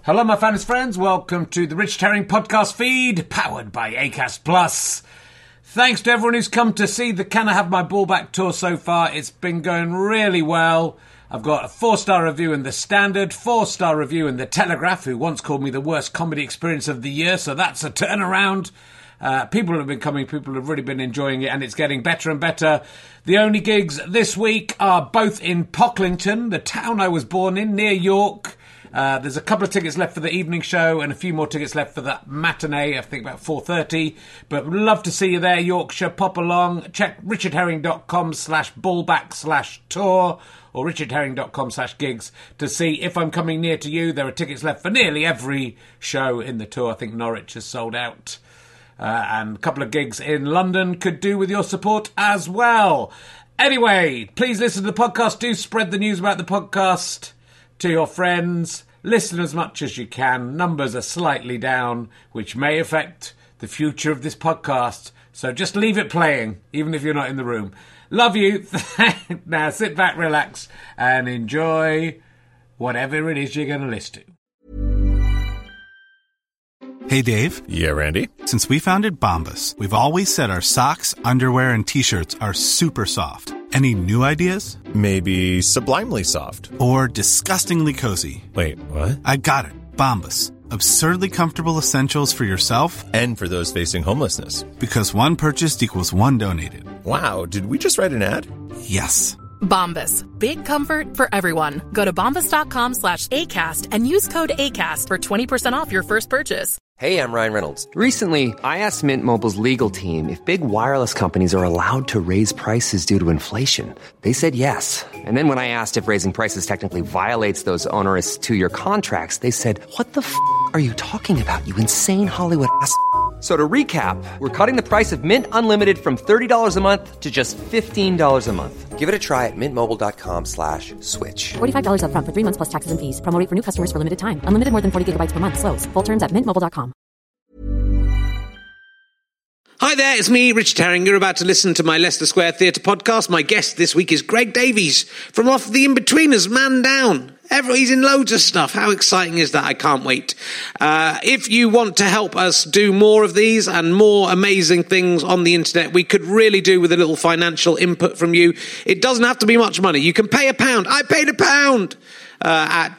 Hello, my fans friends. Welcome to the Richard Herring podcast feed, powered by Acast Plus. Thanks to everyone who's come to see the Can I Have My Ball Back tour so far. It's been going really well. I've got a 4-star review in The Standard, 4-star review in The Telegraph, who once called me the worst comedy experience of the year, so that's a turnaround. People have been coming, people have really been enjoying it, and it's getting better and better. The only gigs this week are both in Pocklington, the town I was born in, near York. There's a couple of tickets left for the evening show and a few more tickets left for the matinee, I think about 4:30. But we'd love to see you there, Yorkshire. Pop along. Check richardherring.com/ballback/tour or richardherring.com/gigs to see if I'm coming near to you. There are tickets left for nearly every show in the tour. I think Norwich has sold out. And a couple of gigs in London could do with your support as well. Anyway, please listen to the podcast. Do spread the news about the podcast to your friends. Listen as much as you can. Numbers are slightly down, which may affect the future of this podcast. So just leave it playing, even if you're not in the room. Love you. Now sit back, relax, and enjoy whatever it is you're going to listen to. Hey, Dave. Yeah, Randy. Since we founded Bombas, we've always said our socks, underwear, and T-shirts are super soft. Any new ideas? Maybe sublimely soft. Or disgustingly cozy. Wait, what? I got it. Bombas. Absurdly comfortable essentials for yourself and for those facing homelessness. Because one purchased equals one donated. Wow, did we just write an ad? Yes. Bombas. Big comfort for everyone. Go to bombas.com/ACAST and use code ACAST for 20% off your first purchase. Hey, I'm Ryan Reynolds. Recently, I asked Mint Mobile's legal team if big wireless companies are allowed to raise prices due to inflation. They said yes. And then when I asked if raising prices technically violates those onerous 2-year contracts, they said, "What the f*** are you talking about, you insane Hollywood ass?" So to recap, we're cutting the price of Mint Unlimited from $30 a month to just $15 a month. Give it a try at mintmobile.com/switch. $45 up front for 3 months plus taxes and fees. Promo rate for new customers for limited time. Unlimited more than 40 gigabytes per month. Slows full terms at mintmobile.com. Hi there, it's me, Richard Herring. You're about to listen to my Leicester Square Theatre podcast. My guest this week is Greg Davies from Off the In-Betweeners, Man Down. He's in loads of stuff. How exciting is that? I can't wait. If you want to help us do more of these and more amazing things on the internet, we could really do with a little financial input from you. It doesn't have to be much money. You can pay £1. I paid £1 at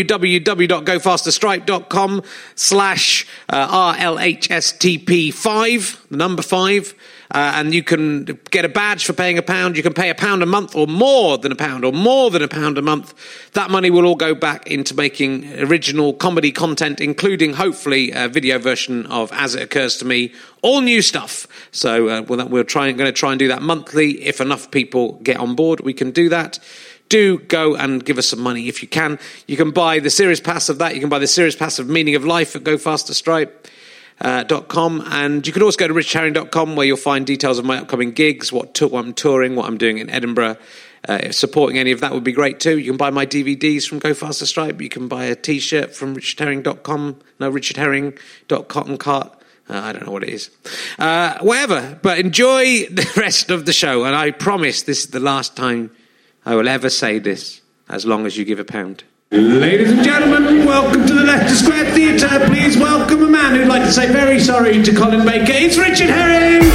www.gofasterstripe.com/RLHSTP5, the number 5. And you can get a badge for paying £1. You can pay £1 a month or more than £1 or more than £1 a month. That money will all go back into making original comedy content, including hopefully a video version of As It Occurs to Me. All new stuff. So we're going to try and do that monthly. If enough people get on board, we can do that. Do go and give us some money if you can. You can buy the series pass of that. You can buy the series pass of Meaning of Life at gofasterstripe.com, and you can also go to richardherring.com where you'll find details of my upcoming gigs, what I'm touring, what I'm doing in Edinburgh. Supporting any of that would be great too. You can buy my DVDs from Go Faster Stripe. You can buy a t-shirt from richardherring.com. No, richardherring.cottoncart. I don't know what it is. Whatever, but enjoy the rest of the show, and I promise this is the last time I will ever say this, as long as you give £1. Ladies and gentlemen, welcome to the Leicester Square Theatre. Please welcome a man who'd like to say very sorry to Colin Baker. It's Richard Herring!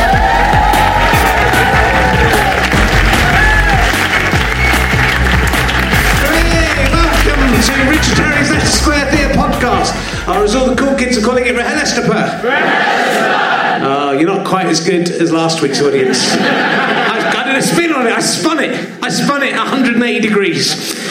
Hey, welcome to Richard Herring's Leicester Square Theatre podcast. Or as all the cool kids are calling it, Rahelesterper. You're not quite as good as last week's audience. I did a spin on it. I spun it 180 degrees.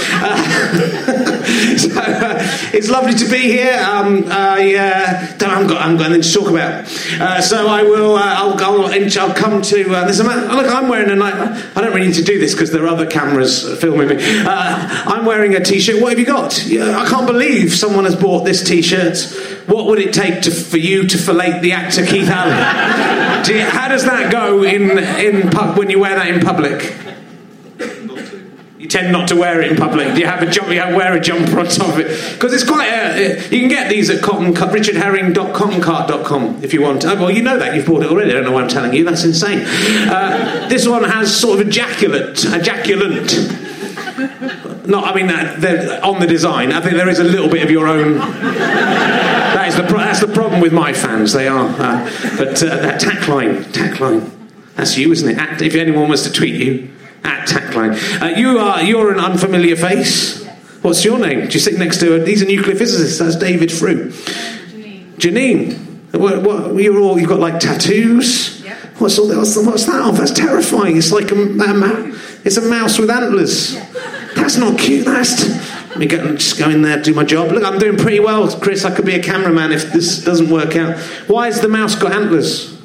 It's lovely to be here. I'm going to talk about. So I will. I'll come to. There's a man. Look, I'm wearing a night. I don't really need to do this because there are other cameras filming me. I'm wearing a t-shirt. What have you got? I can't believe someone has bought this t-shirt. What would it take for you to fillet the actor Keith Allen? How does that go when you wear that in public? You tend not to wear it in public. Do you have a jumper? You wear a jumper on top of it because it's quite. You can get these at richardherring.cottoncart.com if you want. Oh, well, you know that you've bought it already. I don't know why I'm telling you. That's insane. This one has sort of ejaculant. Not, I mean, on the design. I think there is a little bit of your own. That's the problem with my fans. They are. But that tackline. That's you, isn't it? If anyone was to tweet you, @tackline. You're an unfamiliar face. What's your name? Do you sit next to? He's a nuclear physicist. That's David Frew. Janine. What? You've got like tattoos. Yep. What's that of? That's terrifying. It's like it's a mouse with antlers. That's not cute. Let me just go in there, do my job. Look, I'm doing pretty well, Chris. I could be a cameraman if this doesn't work out. Why has the mouse got antlers?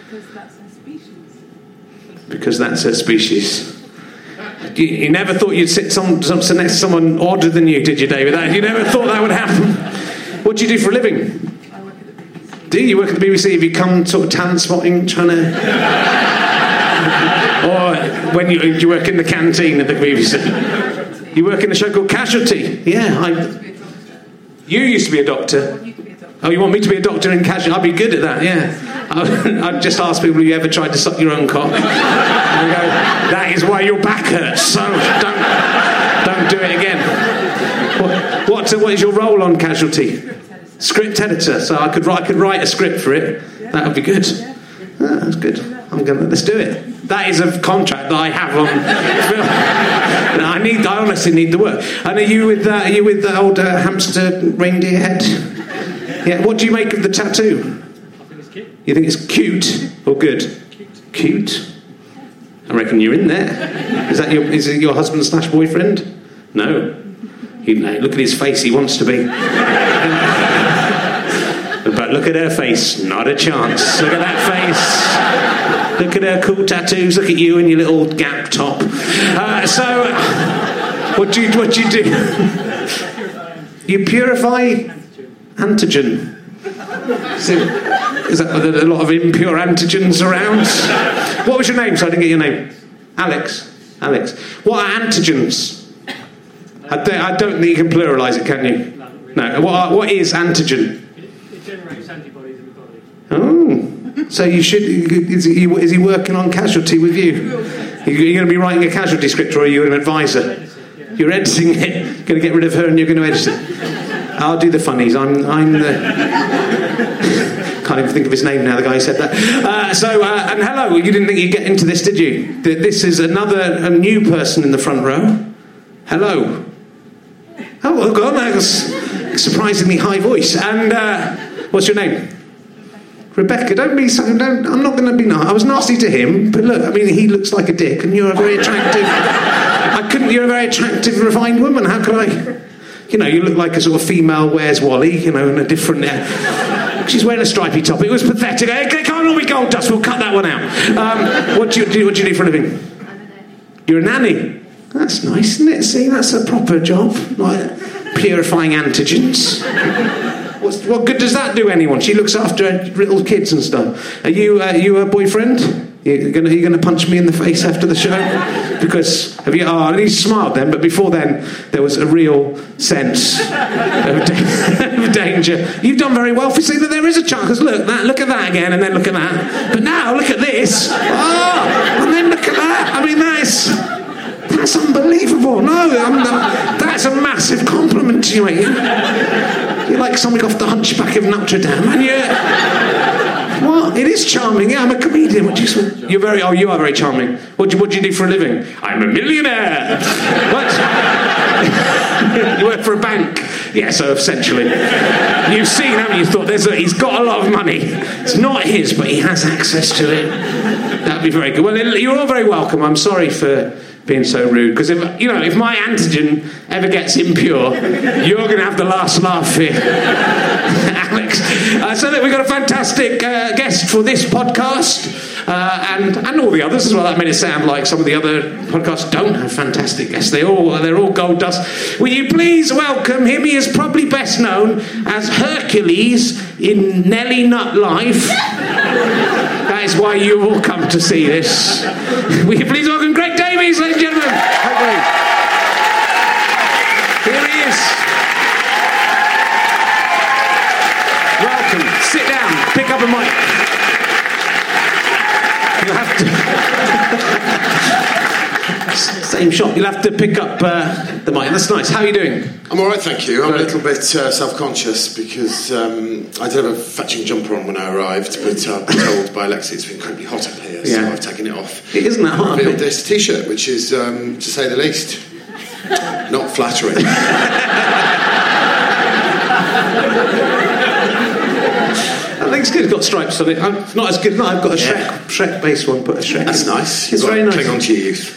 Because that's her species. You never thought you'd sit next to someone odder than you, did you, David? You never thought that would happen. What do you do for a living? I work at the BBC. Do you work at the BBC? Have you come sort of talent spotting, trying to... or when you work in the canteen at the BBC? You work in a show called Casualty. Yeah, You used to be a doctor. Oh, you want me to be a doctor in Casualty? I'd be good at that, yeah. I'd just ask people, have you ever tried to suck your own cock? And go, that is why your back hurts, so don't do it again. What is your role on Casualty? Script editor. So I could write a script for it. That would be good. That's good. Let's do it. That is a contract that I have on film. I honestly need the work. And are you with the old hamster reindeer head? Yeah. What do you make of the tattoo? I think it's cute. You think it's cute or good? Cute. I reckon you're in there. Is it your husband / boyfriend? No. Look at his face. He wants to be. But look at her face. Not a chance. Look at that face. Look at her cool tattoos. Look at you and your little Gap top. What do you do? You purify antigen. Is that a lot of impure antigens around? What was your name? So I didn't get your name. Alex. What are antigens? I don't think you can pluralise it, can you? No. What is antigen? It generates antibodies in the body. Oh. So you should... Is he working on Casualty with you? Are you going to be writing a Casualty script, or are you an advisor? You're editing it. Going to get rid of her and you're going to edit it. I'll do the funnies. I'm the... Can't even think of his name now, the guy who said that. And hello, you didn't think you'd get into this, did you? This is a new person in the front row. Hello. Oh, God, that was a surprisingly high voice. And what's your name? Rebecca. I'm not going to be nice. I was nasty to him, but look, I mean, he looks like a dick, and you're a very attractive... You're a very attractive, refined woman. How could I... you look like a sort of female Where's Wally, in a different... She's wearing a stripy top. It was pathetic. Come on, we gold dust. We'll cut that one out. What do you do for a living? You're a nanny. That's nice, isn't it? See, that's a proper job. Like purifying antigens. What good does that do anyone? She looks after little kids and stuff. Are you a boyfriend? You're going to punch me in the face after the show? Because he smiled then, but before then there was a real sense of danger. You've done very well for seeing that there is a chance. Because look at that again, and then look at that. But now look at this. Oh, and then look at that. I mean, that's unbelievable. No, that's a massive compliment to you, mate. You're like something off the Hunchback of Notre Dame, and what? It is charming. Yeah, I'm a comedian. You are very charming. What do you do for a living? I'm a millionaire. What? You work for a bank? Yeah, so essentially. You've seen, haven't you? Thought he's got a lot of money. It's not his, but he has access to it. That'd be very good. Well, you're all very welcome. I'm sorry for being so rude, because if my antigen ever gets impure, you're going to have the last laugh here, Alex. So that we've got a fantastic guest for this podcast, and all the others as well. That made it sound like some of the other podcasts don't have fantastic guests. They're all gold dust. Will you please welcome him? He is probably best known as Hercules in Nelly Nut Life. That is why you all come to see this. Will you please welcome Greg Davies, ladies and gentlemen? Here he is. Welcome. Sit down. Pick up a mic. You have to... Same shop. You'll have to pick up the mic. That's nice. How are you doing? I'm all right, thank you. I'm a little bit self-conscious because I did have a fetching jumper on when I arrived, but I've been told by Alexi it's been incredibly hot up here, so I've taken it off. It isn't that hot. I revealed this T-shirt, which is, to say the least, not flattering. I think it's good. It's got stripes on it. Not as good. No, I've got a Shrek base one, but a Shrek. That's nice. It's very nice. Cling on to your youth.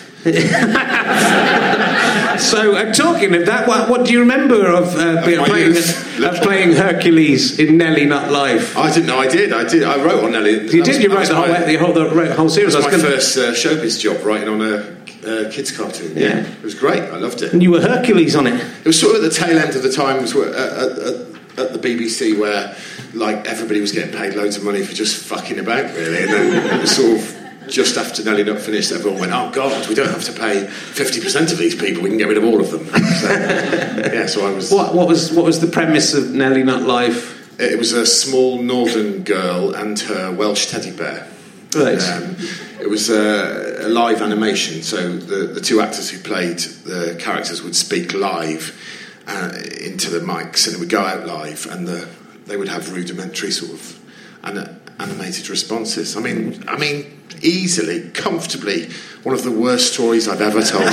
So, talking of that, what do you remember of playing Hercules in Nelly Not Live? I didn't know I did. I wrote on Nelly. You did? You wrote the whole series? That was my first showbiz job, writing on a kids' cartoon. Yeah. It was great. I loved it. And you were Hercules on it? It was sort of at the tail end of the times at the BBC where, like, everybody was getting paid loads of money for just fucking about, really. And then it was sort of just after Nelly Not finished, everyone went, oh God, we don't have to pay 50% of these people, we can get rid of all of them. So I was... What was the premise of Nelly Not Live? It was a small northern girl and her Welsh teddy bear. Right. It was a live animation, so the two actors who played the characters would speak live into the mics, and it would go out live, and they would have rudimentary sort of animated responses. I mean, easily, comfortably, one of the worst stories I've ever told.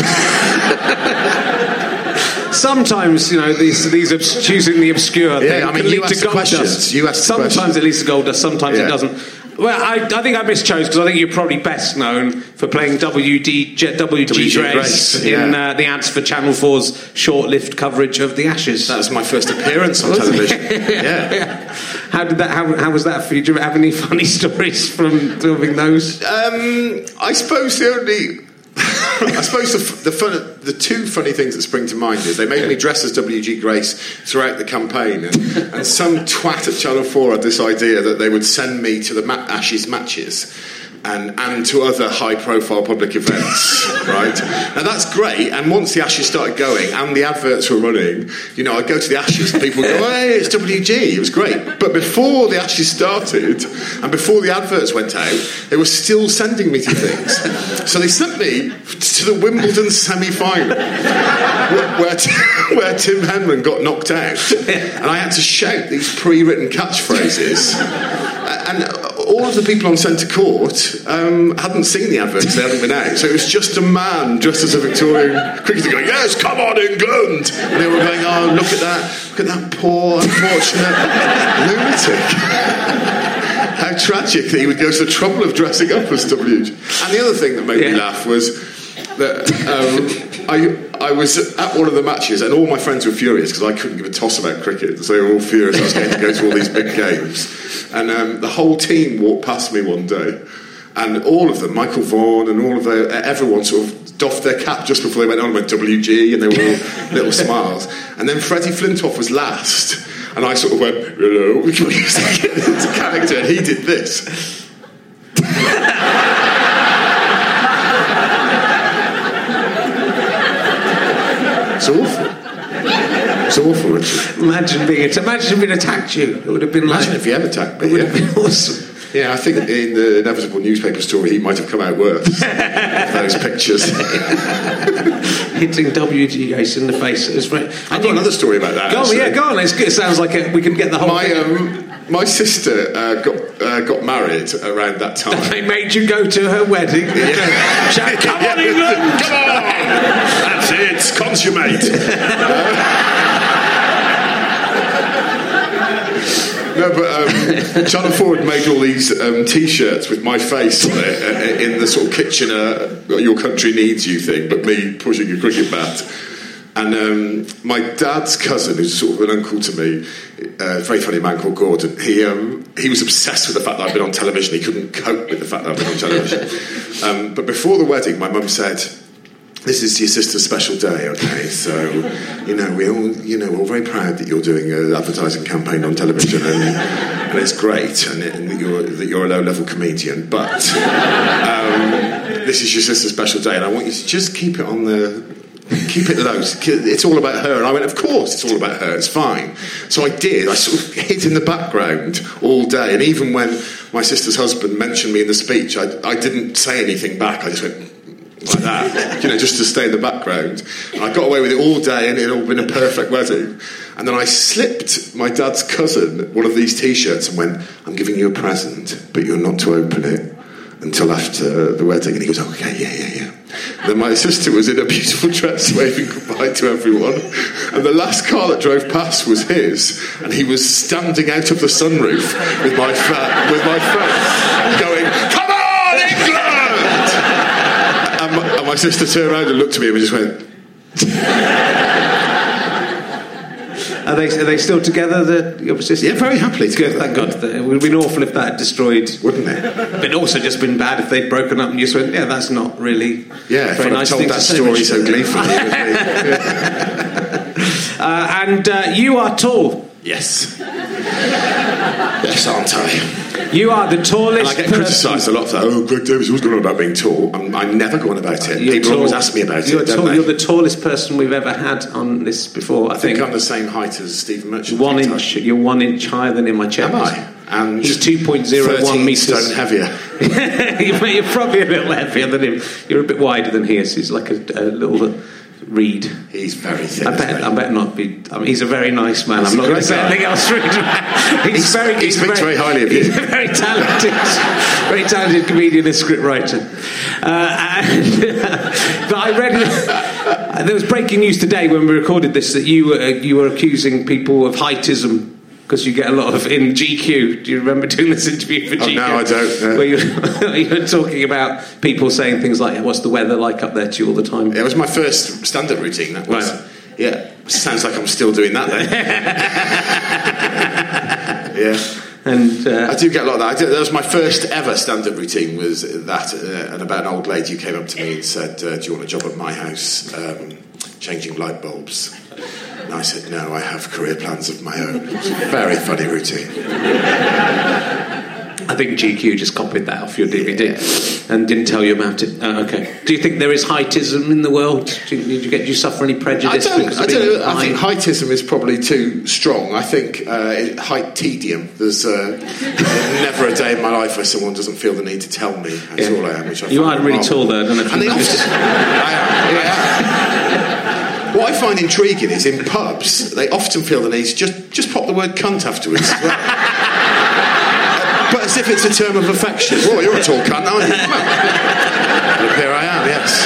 Sometimes, these choosing the obscure thing can lead to gold dust. Sometimes it leads to gold dust, sometimes it doesn't. Well, I think I mischose because I think you're probably best known for playing WG Grace in the ads for Channel 4's short-lived coverage of the Ashes. That was my first appearance on television. Yeah. How did that? How was that for you? Do you have any funny stories from filming those? I suppose the two funny things that spring to mind is they made me dress as WG Grace throughout the campaign, and some twat at Channel 4 had this idea that they would send me to the Ashes matches and to other high-profile public events, right? Now, that's great, and once the Ashes started going and the adverts were running, I'd go to the Ashes and people would go, hey, it's WG, it was great. But before the Ashes started and before the adverts went out, they were still sending me to things. So they sent me to the Wimbledon semi-final where Tim Henman got knocked out, and I had to shout these pre-written catchphrases, and all of the people on centre court hadn't seen the adverts, they hadn't been out, so it was just a man dressed as a Victorian cricketer going, yes, come on England, and they were going, oh, look at that poor unfortunate lunatic. How tragic that he would go to the trouble of dressing up as WG. And the other thing that made me laugh was that I was at one of the matches and all my friends were furious because I couldn't give a toss about cricket, so they were all furious I was going to go to all these big games, and the whole team walked past me one day, and all of them, Michael Vaughan and all of everyone sort of doffed their cap just before they went on and went WG, and they were all little smiles, and then Freddie Flintoff was last, and I sort of went, hello, it's a character, and he did this. It's awful, Richard. Imagine being attacked you. It would have been Imagine if he had attacked me. It would have been awesome. Yeah, I think in the inevitable newspaper story he might have come out worse. Those pictures. Hitting WG Grace in the face. It was very... I've got another story about that. Go on. It's good. It sounds like we can get the whole thing. My sister got married around that time. They made you go to her wedding. Yeah. Come on, England! Come on! That's it, it's consummate. No, but Channel 4 had made all these T-shirts with my face on it in the sort of Kitchener "Your Country Needs You" thing, but me pushing a cricket bat. And my dad's cousin, who's sort of an uncle to me, a very funny man called Gordon, he was obsessed with the fact that I'd been on television. He couldn't cope with the fact that I'd been on television. But before the wedding, my mum said, this is your sister's special day, okay? So, we're all very proud that you're doing an advertising campaign on television, and it's great, and that you're a low-level comedian. But this is your sister's special day, and I want you to just keep it low. It's all about her. And I went, of course, it's all about her. It's fine. So I did. I sort of hid in the background all day, and even when my sister's husband mentioned me in the speech, I didn't say anything back. I just went. like that, just to stay in the background. And I got away with it all day, and it had all been a perfect wedding. And then I slipped my dad's cousin one of these T-shirts and went, "I'm giving you a present, but you're not to open it until after the wedding." And he goes, "Okay, yeah. And then my sister was in a beautiful dress waving goodbye to everyone, and the last car that drove past was his, and he was standing out of the sunroof with my phone going, "Come on, England!" and my sister turned around and looked at me and just went... Are they still together, your sister? Yeah, very happily together. Good, thank God. It would have been awful if that had destroyed... Wouldn't it? But it also just been bad if they'd broken up and you just went, that's not really... Yeah, very nice told that story so gleefully. And you are tall. Yes. Yes, aren't I? You are the tallest. And I get criticised a lot for that. "Oh, Greg Davies was going on about being tall." I never go on about it. People always ask me about it. You're the tallest person we've ever had on this before. I think I'm the same height as Stephen Merchant. 1 inch. You're 1 inch higher than in my chest. Am I? And he's 2.01 metres. stone heavier. You're probably a little heavier than him. You're a bit wider than he is. He's like a little reed. He's very thin. I bet not be. I mean, he's a very nice man. I'm not going to say anything else rude. He speaks very highly of you. He's a very talented comedian and script writer. But I read there was breaking news today when we recorded this that you were accusing people of heightism. Because you get a lot of in GQ. Do you remember doing this interview for GQ? No, I don't. No. Where you were talking about people saying things like, "What's the weather like up there to you all the time?" It was my first stand-up routine. That was. Right. Yeah. Sounds like I'm still doing that then. Yeah. And I do get a lot of that. That was my first ever stand-up routine. Was that and about an old lady who came up to me and said, "Do you want a job at my house, changing light bulbs?" And I said, "No, I have career plans of my own." It was a very funny routine. I think GQ just copied that off your DVD and didn't tell you about it. Okay. Do you think there is heightism in the world? Do you suffer any prejudice? I don't know. I think heightism is probably too strong. I think height tedium. There's never a day in my life where someone doesn't feel the need to tell me how tall I am. Which you are really tall, though. I don't know if you I am. What I find intriguing is in pubs, they often feel the need to just pop the word cunt afterwards as well. But as if it's a term of affection. "Well, you're a tall cunt, aren't you?" Well, and here I am, yes.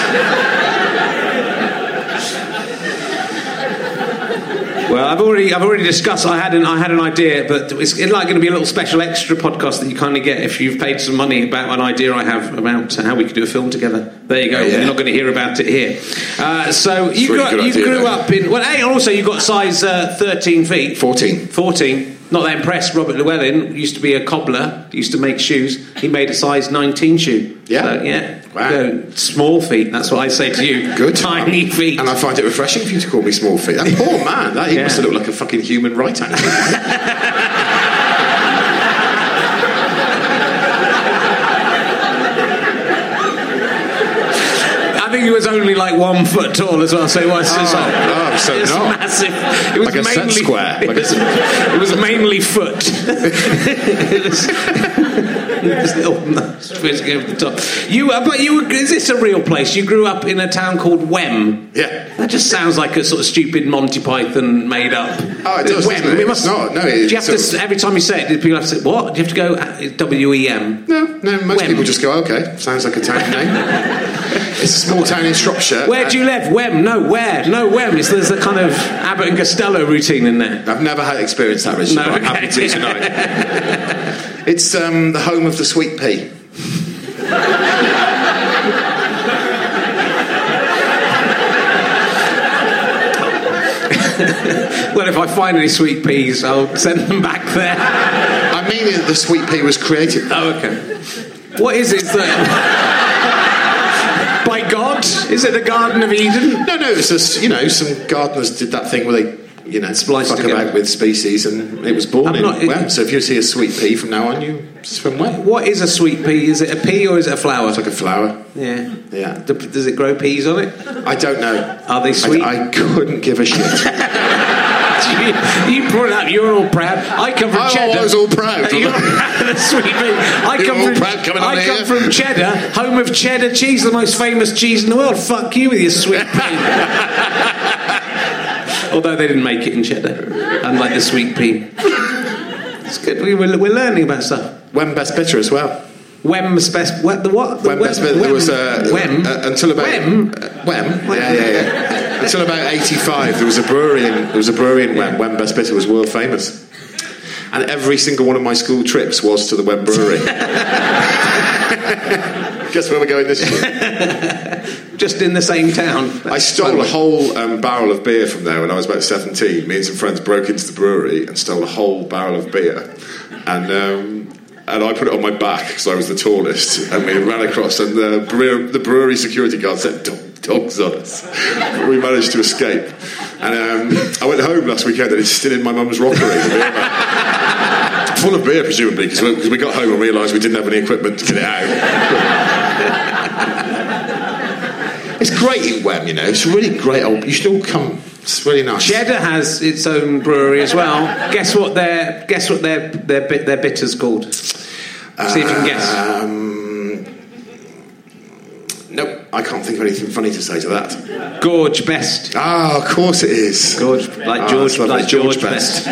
Well, I've already discussed. I had an idea, but it's like going to be a little special extra podcast that you kind of get if you've paid some money about an idea I have about how we could do a film together. There you go. Yeah. You're not going to hear about it here. So you grew up in. Well, and also you got size 13 feet. 14. Not that impressed. Robert Llewellyn used to be a cobbler. He used to make shoes. He made a size 19 shoe. Yeah. So, yeah. Wow. Small feet. That's what I say to you. Good. Tiny feet. And I find it refreshing for you to call me small feet. That poor man. He must have looked like a fucking human right angle. I think he was only like 1 foot tall as well, so it was just so not massive. It was like a set square. It was mainly foot. This little whizzing over the top. Is this a real place? You grew up in a town called Wem. Yeah. That just sounds like a sort of stupid Monty Python made up. Oh, it does. Wem. It must not. No. Do you have to every time you say it? People have to say what? Do you have to go WEM? No. Most people just go, "Okay, sounds like a town name." It's a small town in Shropshire. Where do you live? Wem? No, where? No, Wem. There's a kind of Abbott and Costello routine in there. I've never had experienced that, Richard, but I'm happy to tonight. It's the home of the sweet pea. Well, if I find any sweet peas, I'll send them back there. I mean that the sweet pea was created. Oh, okay. What is it by God? Is it the Garden of Eden? No, it's just, some gardeners did that thing where they, fuck about with species, and it was born in Wem. So if you see a sweet pea from now on, it's from Wem. What is a sweet pea? Is it a pea or is it a flower? It's like a flower. Yeah. Yeah. Does it grow peas on it? I don't know. Are they sweet? I couldn't give a shit. Do You brought it up. You're all proud. I come from Cheddar. I was all proud. You're proud of the sweet pea. I come from Cheddar, home of cheddar cheese, the most famous cheese in the world. Fuck you with your sweet pea. Although they didn't make it in Cheddar, unlike the sweet pea. It's good. We're learning about stuff. Wem Best Bitter as well. Wem's best. What? The what? Wem Best Bitter. There was Wem until about Wem. Yeah. Until about 85, there was a brewery in Wem. Wem Best Bitter was world famous, and every single one of my school trips was to the Wem Brewery. Guess where we're going this year? Just in the same town. I stole a whole barrel of beer from there when I was about 17. Me and some friends broke into the brewery and stole a whole barrel of beer, and I put it on my back because I was the tallest, and we ran across, and the brewery security guard set dogs on us. But we managed to escape, and I went home last weekend and it's still in my mum's rockery. Full of beer, presumably, because we got home and realised we didn't have any equipment to get it out. It's great in Wem, you know. It's really great. You should all come. It's really nice. Cheddar has its own brewery as well. Guess what their bitter's called? See if you can guess. Nope, I can't think of anything funny to say to that. Gorge Best. Ah, of course it is. Gorge, like George Best.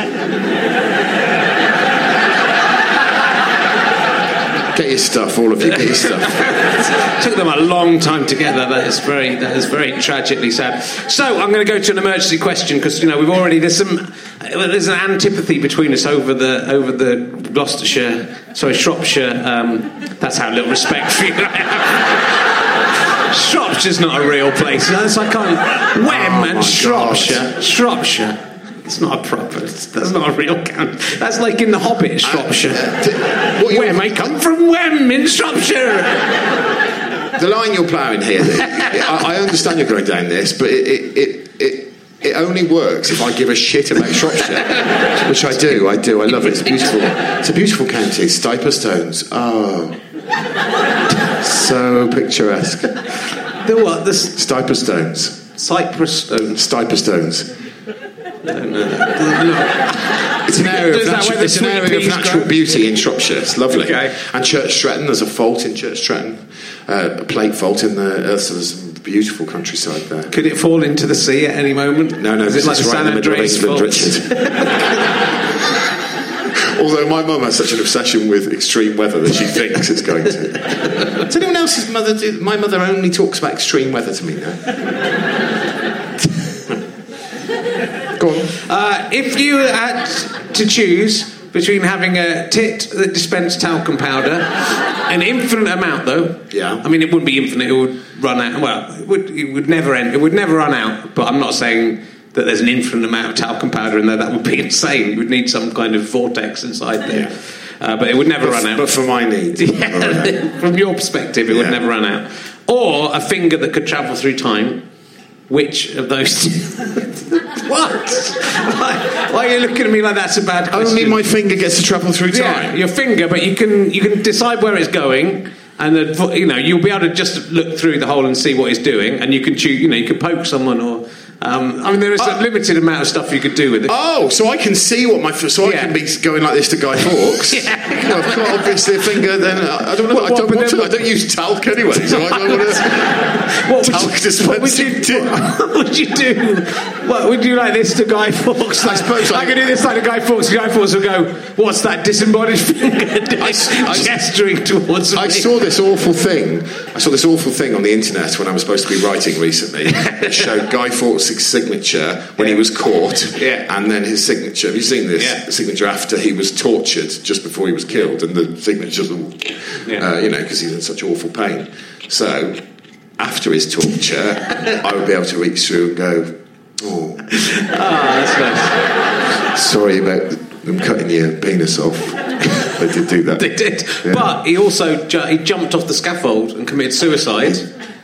Get your stuff, all of you. Get your stuff. It took them a long time to get that. That is very tragically sad. So I'm going to go to an emergency question because we've already there's an antipathy between us over the Shropshire. That's how little respect for you I have. Shropshire's not a real place. I can't. Wem and Shropshire. God. Shropshire. It's not a proper. That's not a real count. That's like in The Hobbit, Shropshire. Wem, I come from Wem in Shropshire. The line you're ploughing here, I understand you're going down this, but it only works if I give a shit about Shropshire, which I do. I love it. It's beautiful. It's a beautiful county. Stiper Stones. Oh, so picturesque. The what? The Stiper Stones. Cypress Stones. Stiper Stones. No. It's an area of natural beauty in Shropshire. It's lovely. Okay. And Church Stretton, there's a fault in Church Stretton, a plate fault in the. So there's some beautiful countryside there. Could it fall into the sea at any moment? No. Is it like the San Andreas fault? Richard. Although my mum has such an obsession with extreme weather that she thinks it's going to. Does anyone else's mother do? My mother only talks about extreme weather to me now. Go on. If you had to choose between having a tit that dispensed talcum powder, an infinite amount though. Yeah. I mean, it wouldn't be infinite. It would run out. Well, it would never end. It would never run out. But I'm not saying that there's an infinite amount of talcum powder in there. That would be insane. You would need some kind of vortex inside there. Yeah. But it would never run out. But for my needs, from your perspective, it would never run out. Or a finger that could travel through time. Which of those? What? Why are you looking at me like that's a bad question? Only my finger gets to travel through time. Yeah, your finger, but you can decide where it's going, and you'll be able to just look through the hole and see what it's doing, and you can choose. You can poke someone or. I mean, there is a limited amount of stuff you could do with it. Oh, so I can see what I can be going like this to Guy Fawkes. Yeah. Well, I've got obviously a finger. Then I don't know. I don't use talc anyway, so I don't want to. What would you do? What would you like this to Guy Fawkes? I suppose I could do this like to Guy Fawkes. Guy Fawkes will go, "What's that disembodied finger doing?" Gesturing towards me. I saw this awful thing on the internet when I was supposed to be writing recently. It showed Guy Fawkes' signature when he was caught, and then his signature. Have you seen this? The signature after he was tortured, just before he was killed, and the signature's all, because he's in such awful pain. So, after his torture, I would be able to reach through and go, "Oh, that's nice. Sorry about them cutting your penis off." They did do that. They did, but he also jumped off the scaffold and committed suicide.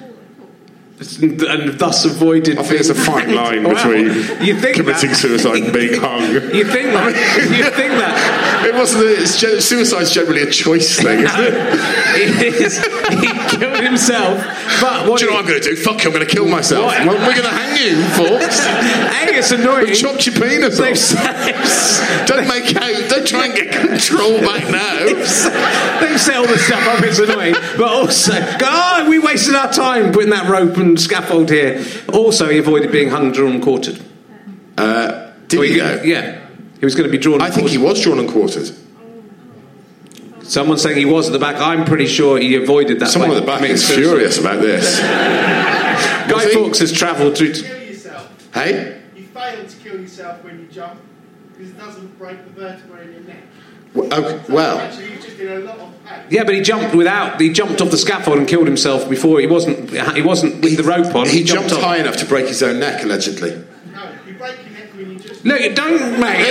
And thus avoided. I think there's a fine line between committing suicide and being hung. You think that? It Suicide's generally a choice thing, isn't it? He killed himself. But what do you know what I'm going to do? Fuck, I'm going to kill myself. We're going to hang you, folks. Hey, it's annoying. We've chopped your penis off. Don't make out. Don't try and get control back now. They've set all the stuff up. It's annoying. But also, we wasted our time putting that rope and scaffold here. Also, he avoided being hung, drawn and quartered. Did he go? Yeah. He was going to be drawn and quartered. I think he was drawn and quartered. Someone's saying he was at the back. I'm pretty sure he avoided that. Someone at the back is furious about this. Guy Fawkes has travelled through... Hey? You fail to kill yourself when you jump because it doesn't break the vertebrae in your neck. Well... Actually, you're just in a lot of pain. Yeah, but he jumped off the scaffold and killed himself before. He wasn't with the rope on. He jumped high enough to break his own neck, allegedly. No, you break your neck when you just... Look, don't, mate.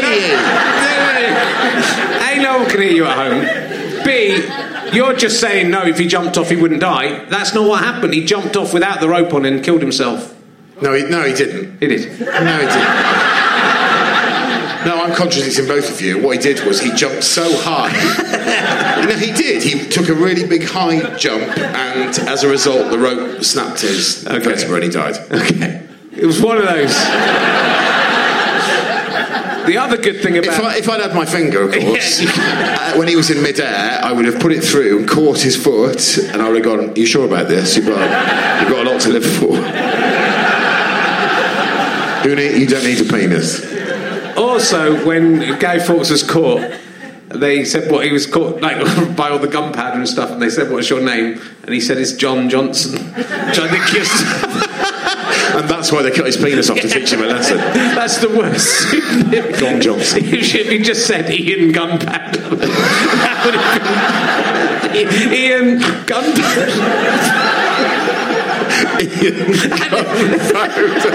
A, no one can hear you at home. B, you're just saying no, if he jumped off he wouldn't die. That's not what happened. He jumped off without the rope on and killed himself. No, he didn't. He did. No, he didn't. No, I'm contradicting both of you. What he did was he jumped so high. No, he did. He took a really big high jump, and as a result, the rope snapped his vertebra and he died. Okay. It was one of those. The other good thing about... If I'd had my finger, of course, when he was in midair, I would have put it through and caught his foot, and I would have gone, "Are you sure about this? You've got a lot to live for." You don't need a penis. Also, when Guy Fawkes was caught, they said he was caught by all the gunpowder and stuff, and they said, "What's your name?" And he said, "It's John Johnson," which I think is... And that's why they cut his penis off to teach him a lesson. That's the worst. John Johnson. If he just said Ian Gunpowder. That would have been... Ian Gunpowder. Ian Gunpowder.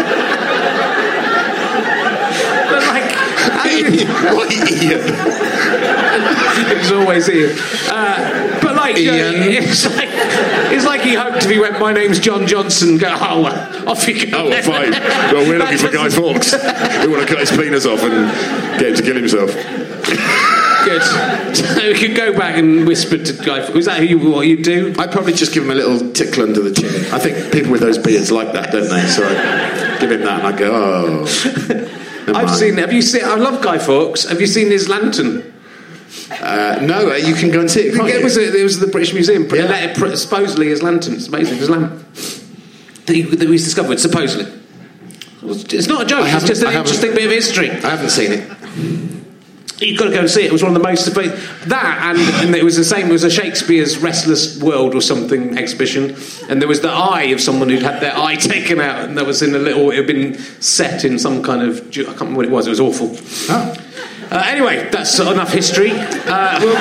But Why Ian? It's always Ian. But Ian. It's like he hoped if he went, "My name's John Johnson," go, off he goes. Oh, fine. Well, we're looking for Guy Fawkes. We want to cut his penis off and get him to kill himself. Good. So we could go back and whisper to Guy Fawkes. Is that what you do? I'd probably just give him a little tickle under the chin. I think people with those beards like that, don't they? So I'd give him that and I'd go, "Oh." Have you seen... I love Guy Fawkes. Have you seen his lantern? No, you can go and see it, can't you? It was the British Museum. Supposedly his lantern. It's amazing. His lamp that he's discovered, supposedly. It's not a joke. It's just an interesting bit of history. I haven't seen it. You've got to go and see it. It was one of the most... That, and it was the same... It was a Shakespeare's Restless World or something exhibition, and there was the eye of someone who'd had their eye taken out, and that was in a little... It had been set in some kind of... I can't remember what it was. It was awful. Oh. Anyway, that's enough history. We'll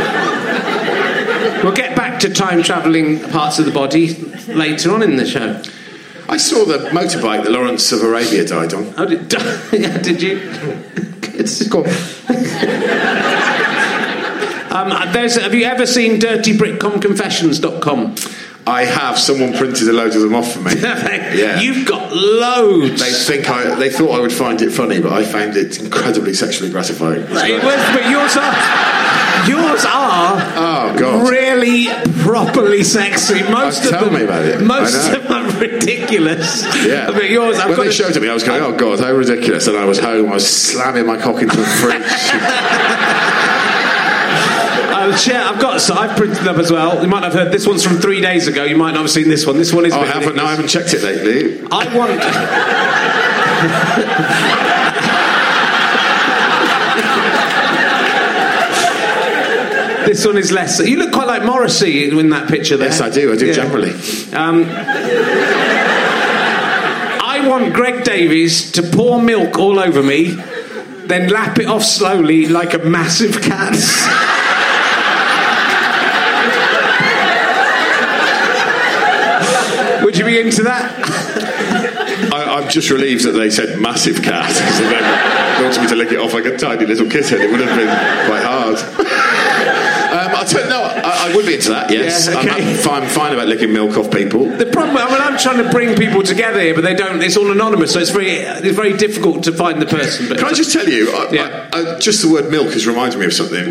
get back to time-travelling parts of the body later on in the show. I saw the motorbike that Lawrence of Arabia died on. Oh, did you? Go on. Have you ever seen DirtyBritcomConfessions.com? I have. Someone printed a load of them off for me. Yeah. You've got loads. They thought I would find it funny, but I found it incredibly sexually gratifying. But yours are oh god, really properly sexy. Tell me about it. Most of them are ridiculous. Yeah. But yours, when they showed it to me, I was going, "Oh god, how ridiculous!" And I was home. I was slamming my cock into the fridge. I've printed them up as well. You might not have heard. This one's from 3 days ago. You might not have seen this one. This one is... I haven't checked it lately. I want... This one is less... You look quite like Morrissey in that picture there. Yes, I do. Generally. I want Greg Davies to pour milk all over me, then lap it off slowly like a massive cat. Would you be into that? I'm just relieved that they said massive cat. So they wanted me to lick it off like a tiny little kitten. It would have been quite hard. I would be into that, yes. Yeah, okay. I'm fine about licking milk off people. The problem, I'm trying to bring people together here, but they don't. It's all anonymous, so it's very difficult to find the person. But can I just tell you? Just the word milk has reminded me of something.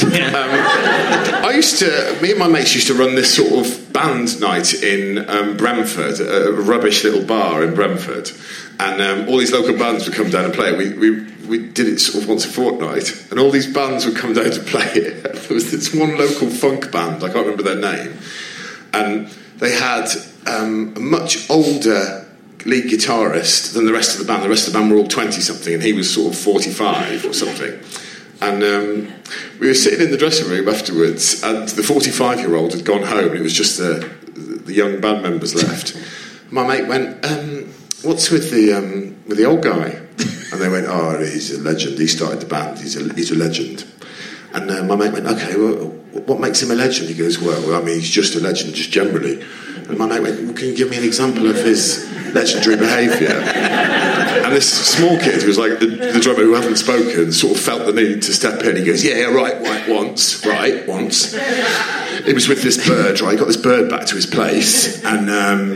Me and my mates used to run this sort of band night in Brentford, a rubbish little bar in Brentford, and all these local bands would come down and play it. We did it sort of once a fortnight, and all these bands would come down to play it. There was this one local funk band, I can't remember their name, and they had a much older lead guitarist than the rest of the band. The rest of the band were all 20-something, and he was sort of 45 or something. And we were sitting in the dressing room afterwards, and the 45-year-old had gone home, and it was just the young band members left. My mate went, "What's with the old guy?" And they went, "Oh, he's a legend. He started the band. He's a legend." And my mate went, "Okay, well, what makes him a legend?" He goes, "Well, I mean, he's just a legend, just generally." And my mate went, "Well, can you give me an example of his legendary behaviour?" And this small kid who was like the drummer who hadn't spoken sort of felt the need to step in. He goes, "Yeah, right, once. He was with this bird, right? He got this bird back to his place, and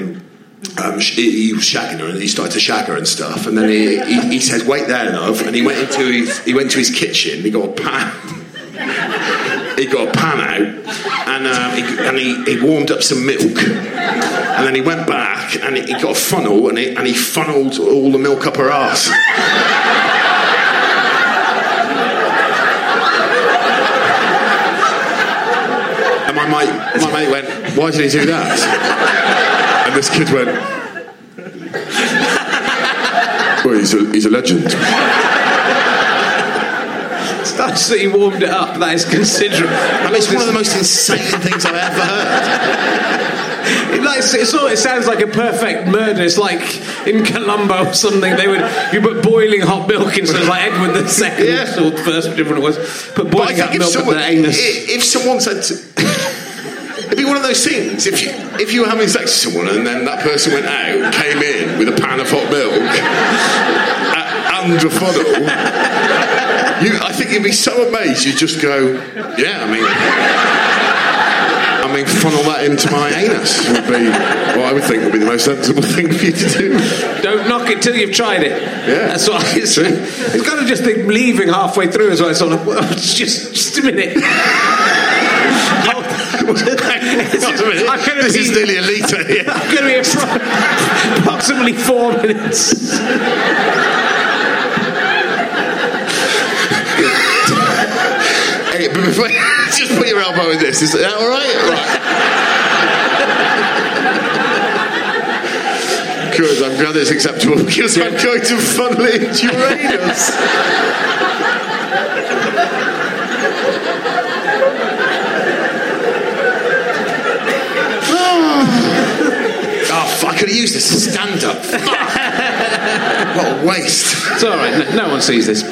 he was shagging her, and he started to shag her and stuff. And then he says, 'Wait there, love.' And he went into his kitchen. He got a pan. He got a pan out, and he warmed up some milk, and then he went back and he got a funnel, and he funneled all the milk up her arse. And my mate went, "Why did he do that?" And this kid went, "Well, he's a legend." That's that he warmed it up. That is considerable. I mean, it's one of the most insane things I've ever heard. It sounds like a perfect murder. It's like in Columbo or something. You put boiling hot milk in, so it's like Edward II, or the first, whichever it was. Put boiling hot milk in the anus. If someone said it'd be one of those things. If you were having sex with someone and then that person went out, came in with a pan of hot milk and a funnel, I think you'd be so amazed. You'd just go, "Yeah, I mean, funnel that into my anus would be what I would think would be the most sensible thing for you to do." Don't knock it till you've tried it. Yeah, that's what it's kind of just leaving halfway through as well. It's sort of, well, just a minute. This is nearly a litre here. I'm going to be approximately 4 minutes. Hey, but before, just put your elbow in this. Is that all right? Right. Good, I'm glad it's acceptable because I'm going to funnel it into your anus. I could have used this to stand up. What a waste. It's all right. No one sees this.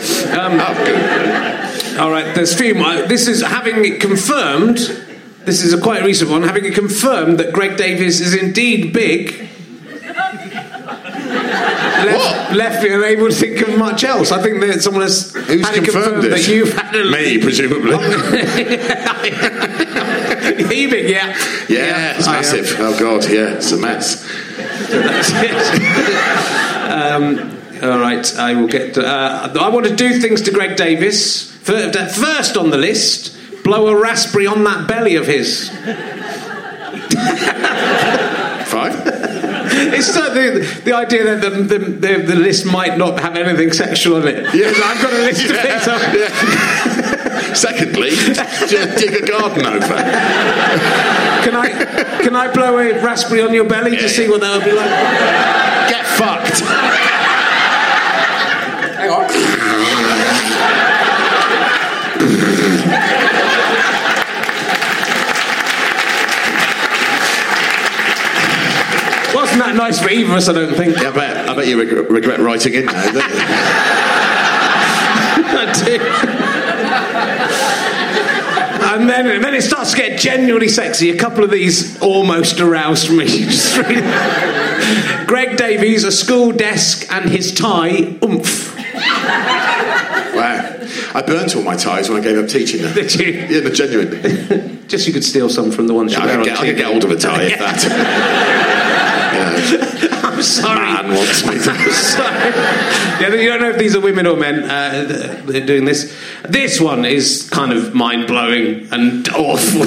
All right. There's few. This is having it confirmed. This is a quite recent one. Having it confirmed that Greg Davies is indeed big. Left me unable to think of much else. I think that someone has confirmed that you've had me, presumably. You big, yeah. Yeah, it's massive. Oh God, yeah, it's a mess. All right, I will get. I want to do things to Greg Davies. First on the list, blow a raspberry on that belly of his. Fine. It's the idea that the list might not have anything sexual on it. Yeah, I've got a list of things. Yeah. Secondly, dig a garden over. Can I blow a raspberry on your belly to see what that would be like? Get fucked. Hang on. Wasn't that nice for either of us, I don't think. Yeah, I bet you regret writing in now, don't you? I do. And then it starts to get genuinely sexy. A couple of these almost aroused me. Greg Davies, a school desk and his tie, oomph. Wow. I burnt all my ties when I gave up teaching them. Did you? Yeah, but genuinely. Just you could steal some from the ones you wear on TV. I could get hold of a tie if that. I'm sorry. Man wants me to. I'm sorry. Yeah, you don't know if these are women or men they're doing this. This one is kind of mind-blowing and awful.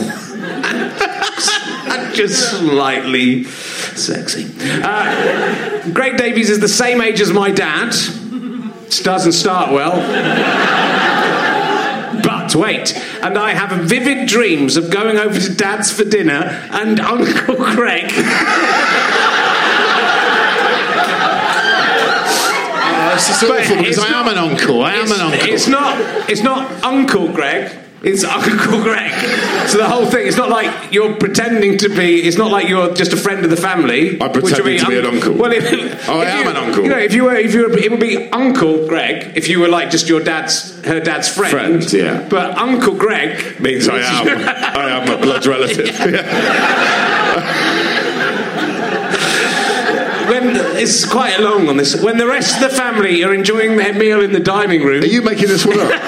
And just slightly sexy. Greg Davies is the same age as my dad. Which doesn't start well. But wait, and I have vivid dreams of going over to Dad's for dinner and Uncle Greg. This is awful because I am an uncle. It's not Uncle Greg. It's Uncle Greg. So the whole thing, it's not like you're pretending to be. It's not like you're just a friend of the family. I'm pretending to be an uncle. Well, I am an uncle. You know, if you were, it would be Uncle Greg if you were like just her dad's friend. Yeah. But Uncle Greg means I am a blood relative. When it's quite long on this. When the rest of the family are enjoying their meal in the dining room. Are you making this one up?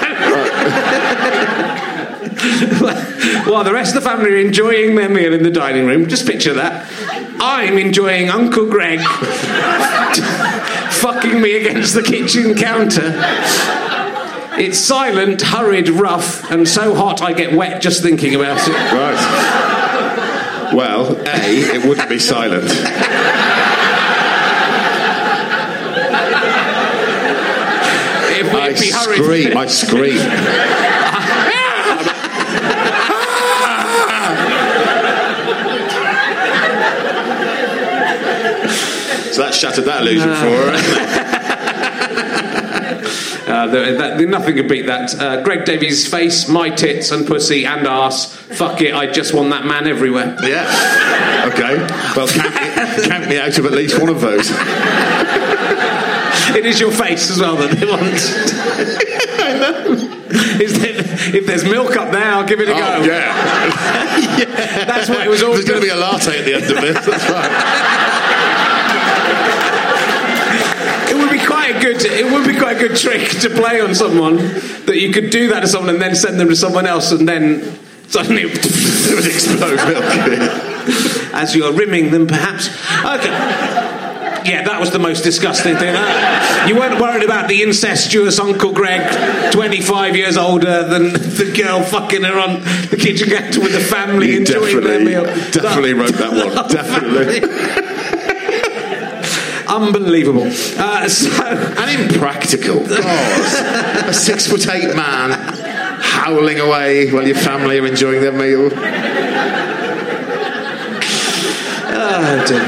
While the rest of the family are enjoying their meal in the dining room, just picture that. I'm enjoying Uncle Greg fucking me against the kitchen counter. It's silent, hurried, rough, and so hot I get wet just thinking about it. Right. Well, it wouldn't be silent. I scream. So that shattered that illusion for her. Nothing could beat that. Greg Davies' face, my tits and pussy and arse. Fuck it, I just want that man everywhere. Yeah. Okay. Well, count me out of at least one of those. It is your face as well that they want. I know. If there's milk up there, I'll give it a go. Yeah. Yeah. That's what it was all. There's going to be a latte at the end of this. That's right. It would be quite a good trick to play on someone, that you could do that to someone and then send them to someone else and then suddenly it would explode milk. As you're rimming them, perhaps. Okay. Yeah, that was the most disgusting thing. You weren't worried about the incestuous Uncle Greg, 25 years older than the girl fucking her on the kitchen counter with the family enjoying their meal. Definitely wrote that one. Definitely. Unbelievable. And impractical. God. A 6'8" man howling away while your family are enjoying their meal. Oh, dear.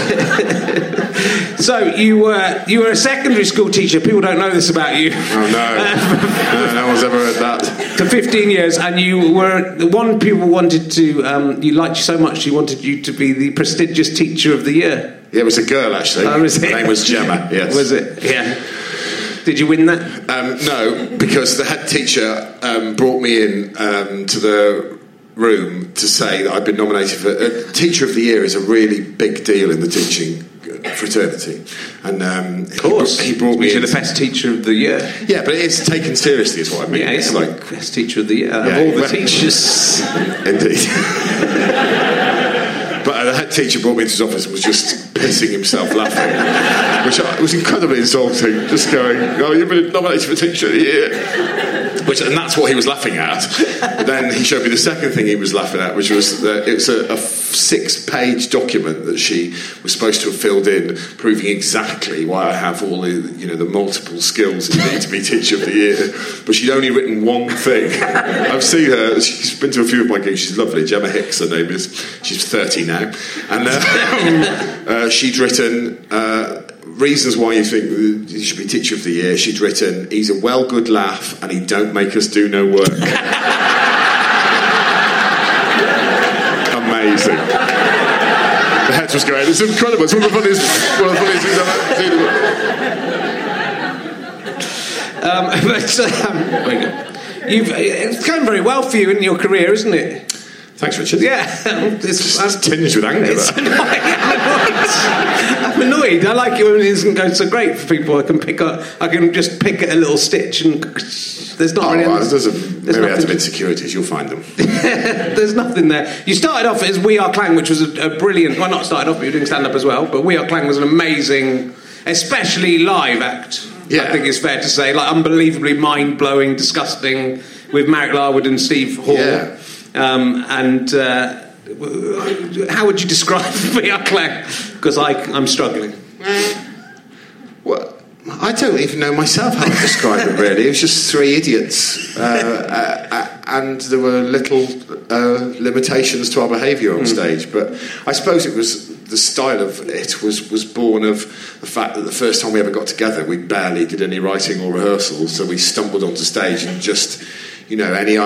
So you were a secondary school teacher. People don't know this about you. Oh no, no one's ever heard that. For 15 years, and you were the one people wanted to. You liked you so much, you wanted you to be the prestigious teacher of the year. Yeah, it was a girl actually. Oh, was it? Her name was Gemma. Yes. Was it? Yeah. Did you win that? No, because the head teacher brought me in to the room to say that I'd been nominated for Teacher of the Year. Is a really big deal in the teaching fraternity, and of course he brought me in. The best teacher of the year. Yeah, but it's taken seriously, is what I mean. Yeah, it's like best teacher of the year of all the teachers. Indeed. But the head teacher brought me into his office and was just pissing himself laughing, which was incredibly insulting. Just going, "Oh, you've been nominated for Teacher of the Year," and that's what he was laughing at. But then he showed me the second thing he was laughing at, which was that it's a 6-page document that she was supposed to have filled in, proving exactly why I have all the multiple skills you need to be Teacher of the Year. But she'd only written one thing. I've seen her. She's been to a few of my gigs. She's lovely. Gemma Hicks, her name is. She's 30 now, and she'd written. Reasons why you think you should be Teacher of the Year. She'd written, he's a well good laugh and he don't make us do no work. Amazing. The head was going, it's incredible. It's one of the funniest things I've ever seen. It's going very well for you in your career, isn't it? Thanks, Richard. Yeah. It's tinged with anger. I'm annoyed. I like it when it isn't going so great for people. I can just pick at a little stitch and there's not really... maybe out of insecurities, you'll find them. There's nothing there. You started off as We Are Clang, which was a brilliant... Well, not started off, but you were doing stand-up as well, but We Are Clang was an amazing, especially live act, I think it's fair to say. Like, unbelievably mind-blowing, disgusting, with Marek Larwood and Steve Hall. Yeah. How would you describe We Are Clang? Because I'm struggling. Well, I don't even know myself how to describe it, really. It was just three idiots. And there were little limitations to our behaviour on stage. But I suppose it was... The style of it was born of the fact that the first time we ever got together, we barely did any writing or rehearsal. So we stumbled onto stage and just, any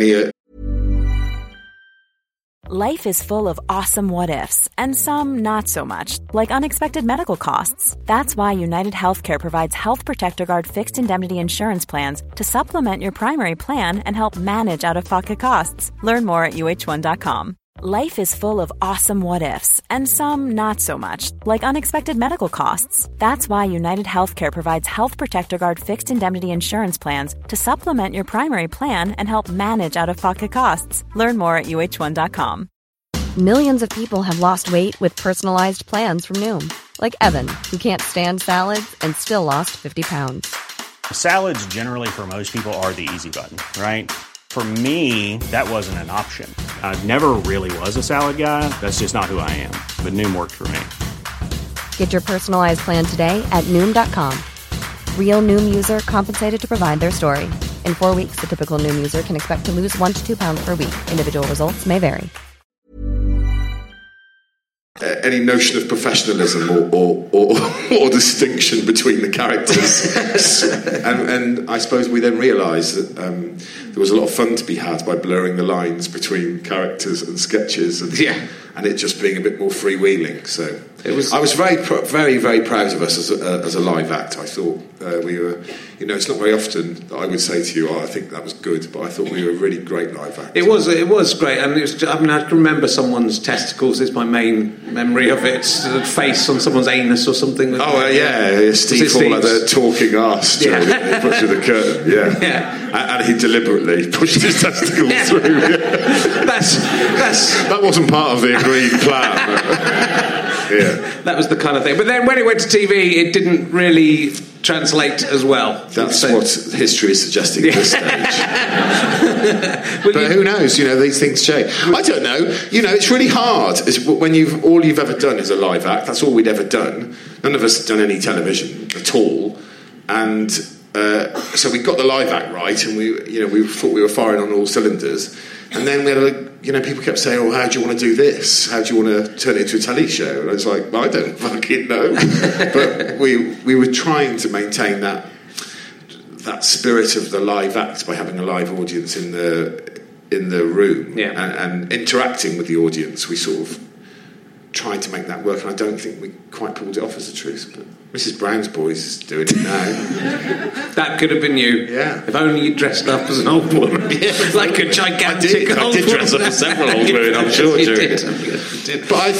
Life is full of awesome what-ifs, and some not so much, like unexpected medical costs. That's why United Healthcare provides Health Protector Guard fixed indemnity insurance plans to supplement your primary plan and help manage out-of-pocket costs. Learn more at UH1.com. Life is full of awesome what-ifs, and some not so much, like unexpected medical costs. That's why United Healthcare provides Health Protector Guard fixed indemnity insurance plans to supplement your primary plan and help manage out-of-pocket costs. Learn more at UH1.com. Millions of people have lost weight with personalized plans from Noom. Like Evan, who can't stand salads and still lost 50 pounds. Salads generally for most people are the easy button, right? For me, that wasn't an option. I never really was a salad guy. That's just not who I am. But Noom worked for me. Get your personalized plan today at Noom.com. Real Noom user compensated to provide their story. In 4 weeks, the typical Noom user can expect to lose 1 to 2 pounds per week. Individual results may vary. Any notion of professionalism or distinction between the characters. and I suppose we then realised that there was a lot of fun to be had by blurring the lines between characters and sketches and it just being a bit more freewheeling. So I was very, very, very proud of us as a live act. I thought we were, it's not very often that I would say to you, I think that was good, but I thought we were a really great live act. It was great, and I can remember someone's testicles is my main memory of it. The face on someone's anus or something. Steve Hall had a talking arse during he pushed through the curtain, and he deliberately pushed his testicles through. That wasn't part of the agreed plan. That was the kind of thing. But then when it went to TV, it didn't really translate as well. That's what history is suggesting at this stage. But who knows? These things change. I don't know. It's really hard. It's when all you've ever done is a live act. That's all we'd ever done. None of us had done any television at all, and so we got the live act right, and we thought we were firing on all cylinders. And then we had people kept saying, "Oh, how do you want to do this? How do you want to turn it into a telly show?" And I was like, I don't fucking know. But we were trying to maintain that spirit of the live act by having a live audience in the room and interacting with the audience. We sort of tried to make that work, and I don't think we quite pulled it off, as the truth. But Mrs. Brown's Boys is doing it now. That could have been you. Yeah. If only you dressed up as an old woman. Like a gigantic old woman. I did dress up as several old women, I'm sure. You did. But I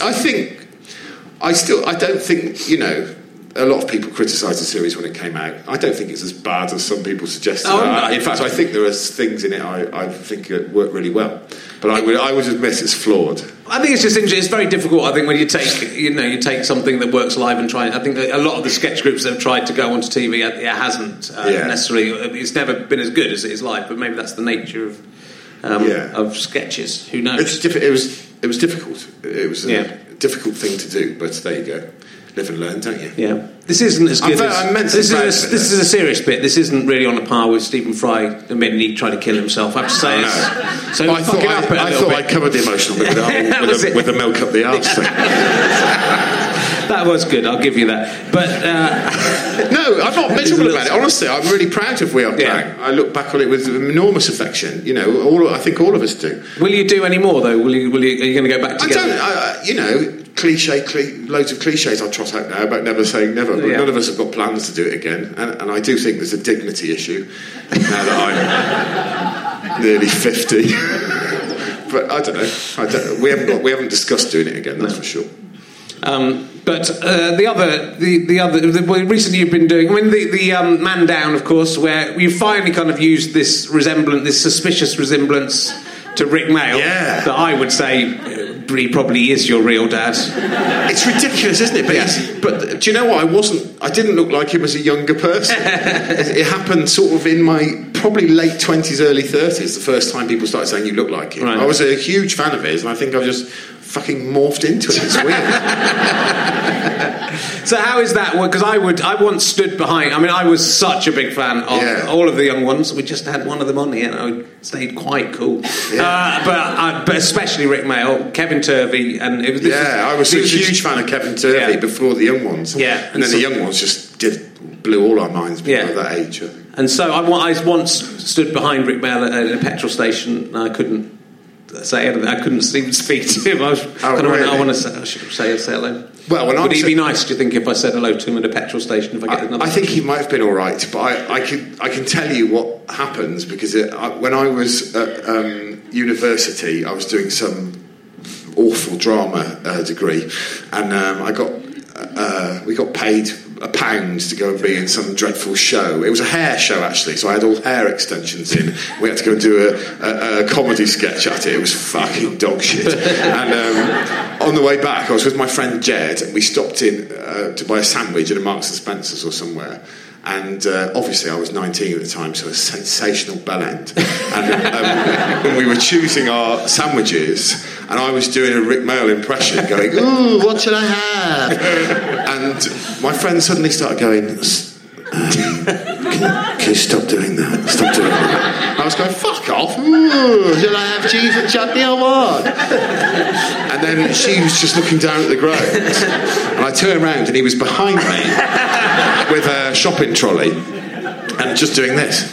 don't think, a lot of people criticised the series when it came out. I don't think it's as bad as some people suggested. In fact, I think there are things in it I think work really well. But I would admit it's flawed. I think it's just interesting. It's very difficult, I think, when you take something that works live and try it. I think that a lot of the sketch groups that have tried to go onto TV, it hasn't necessarily. It's never been as good as it is live, but maybe that's the nature of sketches. Who knows? It was difficult. It was a difficult thing to do, but there you go. Live and learn, don't you? Yeah. This isn't as good this is a serious bit. This isn't really on a par with Stephen Fry admitting he tried to kill himself. I have to say so I thought I covered the emotional bit with the milk up the arse thing. That was good, I'll give you that. But no, I'm not miserable about it. Honestly, I'm really proud of We Are Clang. I look back on it with enormous affection. I think all of us do. Will you do any more though? Are you going to go back together? Loads of cliches I trot out now about never saying never. But none of us have got plans to do it again, and I do think there's a dignity issue now that I'm nearly 50. But I don't know. We haven't discussed doing it again. That's for sure. But recently you've been doing. I mean, the Man Down, of course, where you finally kind of used this suspicious resemblance to Rick Mayall. Yeah. That I would say he probably is your real dad. It's ridiculous, isn't it? But do you know what? I didn't look like him as a younger person. It happened sort of in my probably late 20s, early 30s, the first time people started saying you look like him. Right. I was a huge fan of his, and I think I've just fucking morphed into it. It's weird. So how is that? Because I once stood behind. I mean, I was such a big fan of all of the young ones. We just had one of them on here, and I stayed quite cool. Yeah. But especially Rick Mayall, Kevin Turvey, and it was. I was a huge fan of Kevin Turvey before the young ones. Yeah, and then the young ones just blew all our minds at that age. And so I once stood behind Rick Mayall at a petrol station, and I couldn't say anything. I couldn't even speak to him. I should say hello. Well, would he be nice, do you think, if I said hello to him at a petrol station? If I get another? I think he might have been all right, but I can tell you what happens because when I was at university, I was doing some awful drama degree, and we got paid £1 to go and be in some dreadful show. It was a hair show, actually, so I had all hair extensions in. We had to go and do a comedy sketch at it. It was fucking dog shit. And on the way back, I was with my friend Jed, and we stopped in to buy a sandwich at a Marks and Spencer's or somewhere. And obviously I was 19 at the time, so a sensational bellend. And we were choosing our sandwiches, and I was doing a Rick Mayall impression, going, "Ooh, what should I have?" And my friend suddenly started going, can you stop doing that? Stop doing that. I was going, fuck off. Ooh, should I have cheese and chutney or what? And then she was just looking down at the ground, and I turned around and he was behind me with a shopping trolley and just doing this.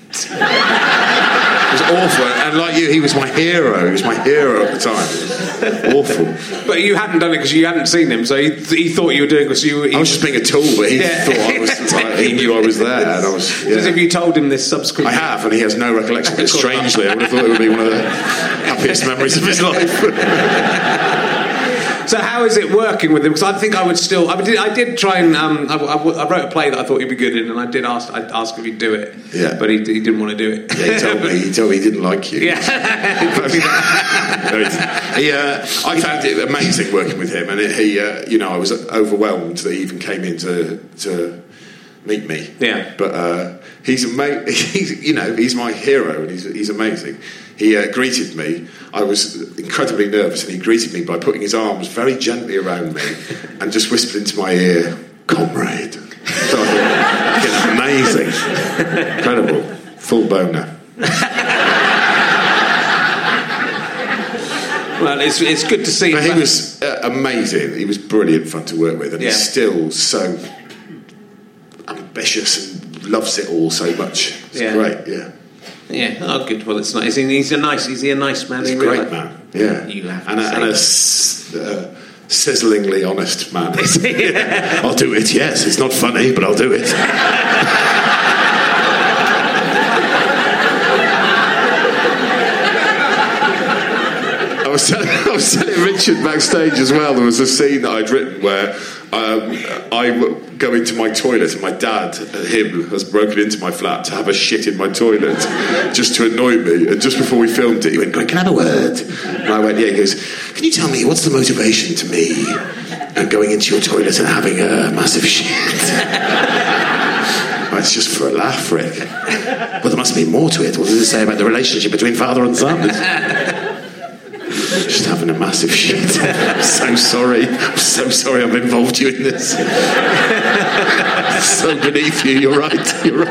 It was awful, and like you, he was my hero. He was my hero at the time. Awful. But you hadn't done it because you hadn't seen him, so he thought you were doing it because you. I was just being a tool, but he thought I was. He knew I was there, and I was. As if you told him this subsequently. I have, and he has no recollection of it. Strangely, I would have thought it would be one of the happiest memories of his life. So how is it working with him? Because I think I would still. I did try and. I wrote a play that I thought he'd be good in, and I'd ask if he'd do it. Yeah, but he didn't want to do it. Yeah, he told me he didn't like you. Yeah. I found it amazing working with him, and I was overwhelmed that he even came in to meet me. Yeah, but he's amazing. He's my hero, and he's amazing. He greeted me. I was incredibly nervous, and he greeted me by putting his arms very gently around me and just whispered into my ear, "Comrade." So I thought, amazing, incredible, full boner. Well, it's good to see. But he was amazing. He was brilliant fun to work with, and he's still so ambitious and loves it all so much. It's great. Yeah. Yeah. Oh, good. Well, it's nice. He's a nice man. He's a great man. Yeah. You have and a sizzlingly honest man. Yeah. I'll do it. Yes, it's not funny, but I'll do it. I was telling Richard backstage as well. There was a scene that I'd written where I go into my toilet, and my dad, him, has broken into my flat to have a shit in my toilet just to annoy me. And just before we filmed it, he went, "Can I have a word?" And I went, "Yeah." He goes, "Can you tell me what's the motivation to me going into your toilet and having a massive shit?" It's just for a laugh, Rick. Well, there must be more to it. What does it say about the relationship between father and son? Just having a massive shit. I'm so sorry I've involved you in this. So beneath you. You're right.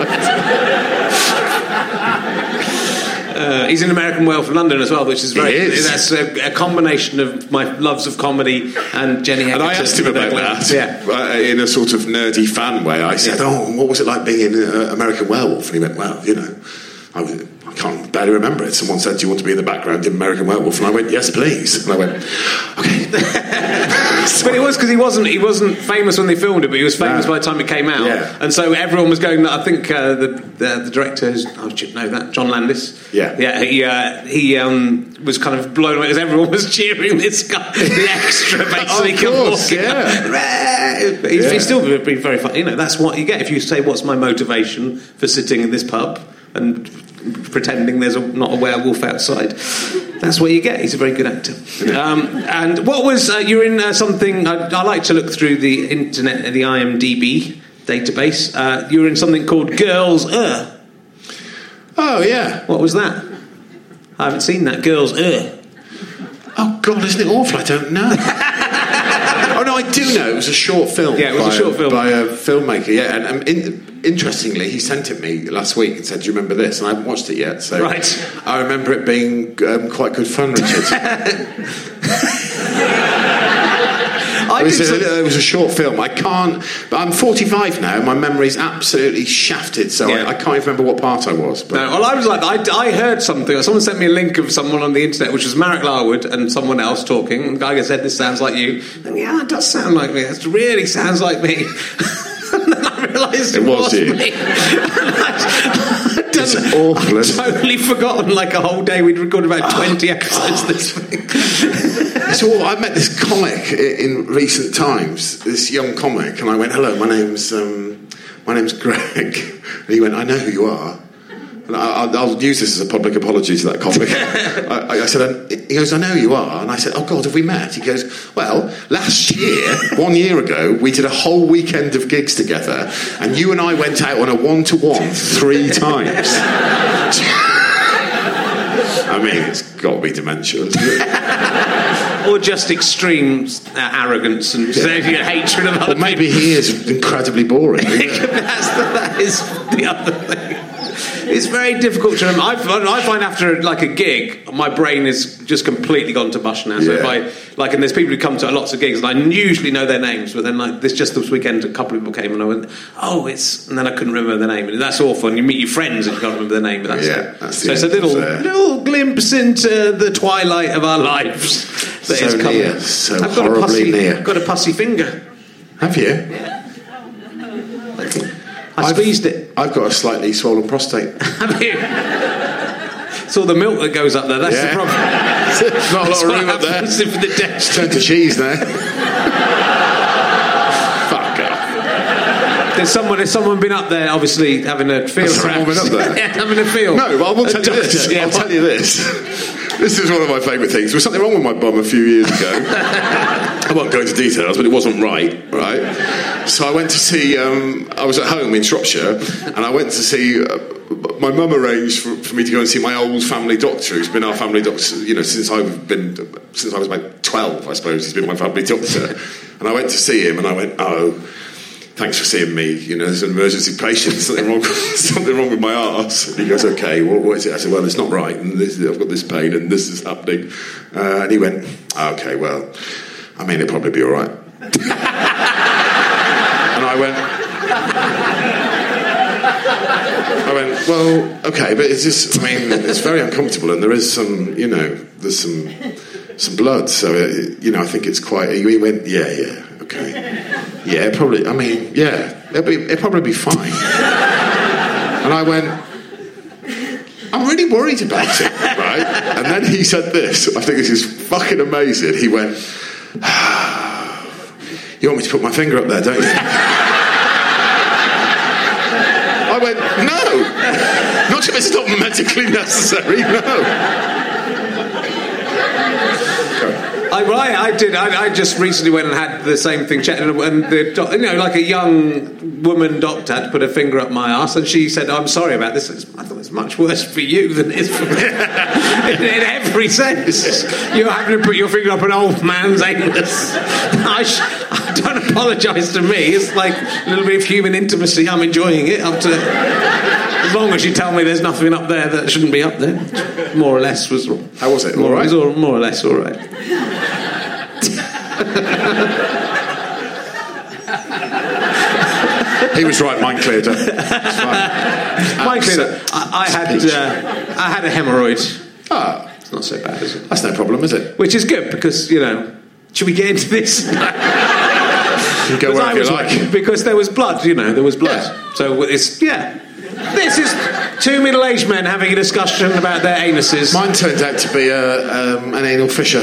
He's in American Werewolf in London as well, which is very. That's a combination of my loves of comedy and Jenny Heckerton. And I asked him about that. Yeah. In a sort of nerdy fan way. I said, "Oh, what was it like being in American Werewolf?" And he went, "Well, I I can't barely remember it. Someone said, do you want to be in the background in American Werewolf? And I went, yes, please. And I went, okay. But it was because he wasn't famous when they filmed it, but he was famous by the time it came out. Yeah. And so everyone was going, I think the director, I should know that, John Landis. Yeah. He was kind of blown away as everyone was cheering this guy, the extra, basically. Of course, yeah. But he's still been very funny. You know, that's what you get if you say, what's my motivation for sitting in this pub and pretending there's not a werewolf outside. That's what you get. He's a very good actor. And what was you're in something? I like to look through the internet, the IMDb database. You were in something called Girls. Oh yeah. What was that? I haven't seen that. Girls. Oh God, isn't it awful? I don't know. Oh no, I do know. It was a short film. Yeah, it was a short film by a filmmaker. Yeah, and interestingly, he sent it me last week and said, "Do you remember this?" And I haven't watched it yet. So right. I remember it being quite good fun, Richard. It was a short film. I can't. But I'm 45 now. My memory's absolutely shafted. So I can't even remember what part I was. But. No, well, I was like, I heard something. Someone sent me a link of someone on the internet, which was Marek Larwood and someone else talking. And the guy said, "This sounds like you." And yeah, it does sound like me. It really sounds like me. And then I realised it was you. Me. It's awful. I've totally forgotten. Like a whole day, we'd recorded about 20 episodes this week. So I met this comic in recent times, this young comic, and I went, "Hello, my name's Greg." And he went, "I know who you are." And I'll use this as a public apology to that comic. I said, he goes, "I know who you are." And I said, "Oh God, have we met?" He goes, "Well, last year, 1 year ago, we did a whole weekend of gigs together, and you and I went out on a 1-to-1 3 times." I mean, it's got to be dementia, isn't it? Or just extreme arrogance and hatred of other people. Maybe he is incredibly boring. That is the other thing. It's very difficult to remember. I find after like a gig, my brain is just completely gone to mush now. So if and there's people who come to lots of gigs, and I usually know their names, but then this weekend, a couple of people came and I went, and then I couldn't remember their name, and that's awful. And you meet your friends and you can't remember their name, but that's so it's a little glimpse into the twilight of our lives that is coming. Near, so horribly near. I've got a pussy finger. Have you? Yeah. I squeezed it. I've got a slightly swollen prostate. Have you? It's all the milk that goes up there. That's the problem. There's not a lot of room up there. It's turned to cheese now. Fuck off. There's someone been up there, obviously having a feel. Has someone been up there? Having a feel. No, but I will tell you this. I'll tell you this. This is one of my favourite things. There was something wrong with my bum a few years ago. I won't go into details, but it wasn't right? So I went to see... I was at home in Shropshire, and I went to see... my mum arranged for me to go and see my old family doctor, who's been our family doctor, since I was about 12, I suppose. He's been my family doctor. And I went to see him, and I went, "Oh, thanks for seeing me. There's an emergency patient. Something wrong with my arse." And he goes, "Okay, what is it?" I said, "Well, it's not right, and I've got this pain, and this is happening." And he went, "Okay, well, I mean, it'll probably be all right." And I went, "Well, okay, but it's just, it's very uncomfortable, and there is some, there's some blood, so, I think it's quite..." He went, yeah, okay. Yeah, probably, it'll probably be fine. And I went, "I'm really worried about it," right? And then he said this, I think this is fucking amazing. He went, "You want me to put my finger up there, don't you?" I went, "No, not if it's not medically necessary, no." I did. I just recently went and had the same thing checked, and like a young woman doctor had to put her finger up my arse, and she said, "I'm sorry about this. I thought it's much worse for you than it is for me." in every sense, you're having to put your finger up an old man's anus. I don't apologise to me. It's like a little bit of human intimacy. I'm enjoying it up to. As long as you tell me there's nothing up there that shouldn't be up there, more or less was wrong. How was it? All right? It was more or less all right. He was right. Mine cleared up. Mine cleared up. I had a hemorrhoid. Ah, it's not so bad, is it? That's no problem, is it? Which is good because, you know, should we get into this? You go wherever you like. Because there was blood, you know, there was blood. Yeah. So it's, This is two middle-aged men having a discussion about their anuses. Mine turned out to be an anal fissure.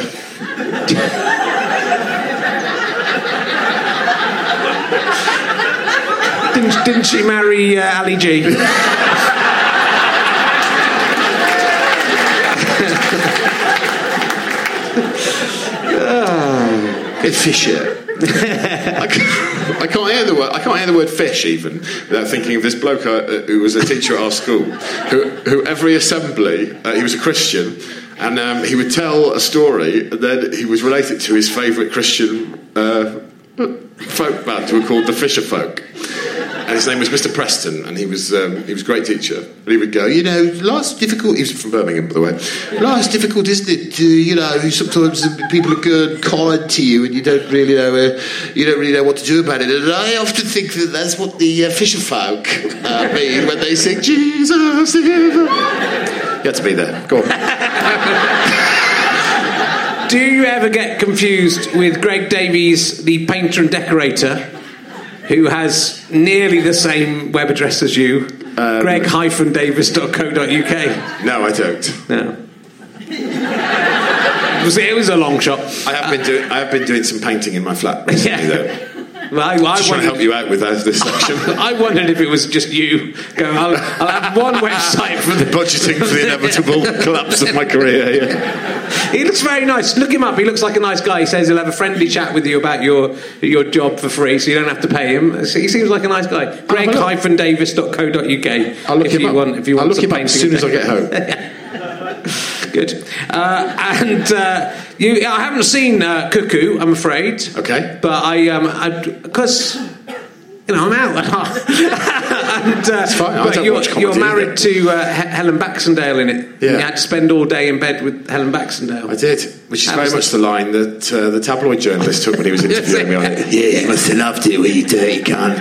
Didn't she marry Ali G? Fissure. I can't hear the word. I can't hear the word fish even without thinking of this bloke who was a teacher at our school. Who every assembly he was a Christian, and he would tell a story that he was related to his favourite Christian folk band who were called the Fisher Folk. And his name was Mr. Preston, and he was a great teacher. And he would go, you know, life's difficult. He was from Birmingham, by the way. Life's difficult, isn't it? You know, sometimes people are good, kind to you, and you don't really know what to do about it. And I often think that that's what the Fisher Folk mean when they sing Jesus. You had to be there. Go on. Do you ever get confused with Greg Davies, the painter and decorator, who has nearly the same web address as you, greg-davis.co.uk? No, I don't. No. It was a long shot. I have been doing some painting in my flat recently, though. Well, I just trying to help you out with this section. I wondered if it was just you going, I'll have one website for the... Budgeting for the inevitable collapse of my career, yeah. He looks very nice. Look him up. He looks like a nice guy. He says he'll have a friendly chat with you about your job for free, so you don't have to pay him. He seems like a nice guy. greg-davis.co.uk. I'll look him up. If you want I'll look him up as soon as I get home. Good. I haven't seen Cuckoo, I'm afraid. Okay. But because I'm out. It's fine. But you're married to Helen Baxendale in it. Yeah. You had to spend all day in bed with Helen Baxendale. I did, which is very much the line that the tabloid journalist took when he was interviewing me on it. Yeah, you must have loved it when you dirty cunt.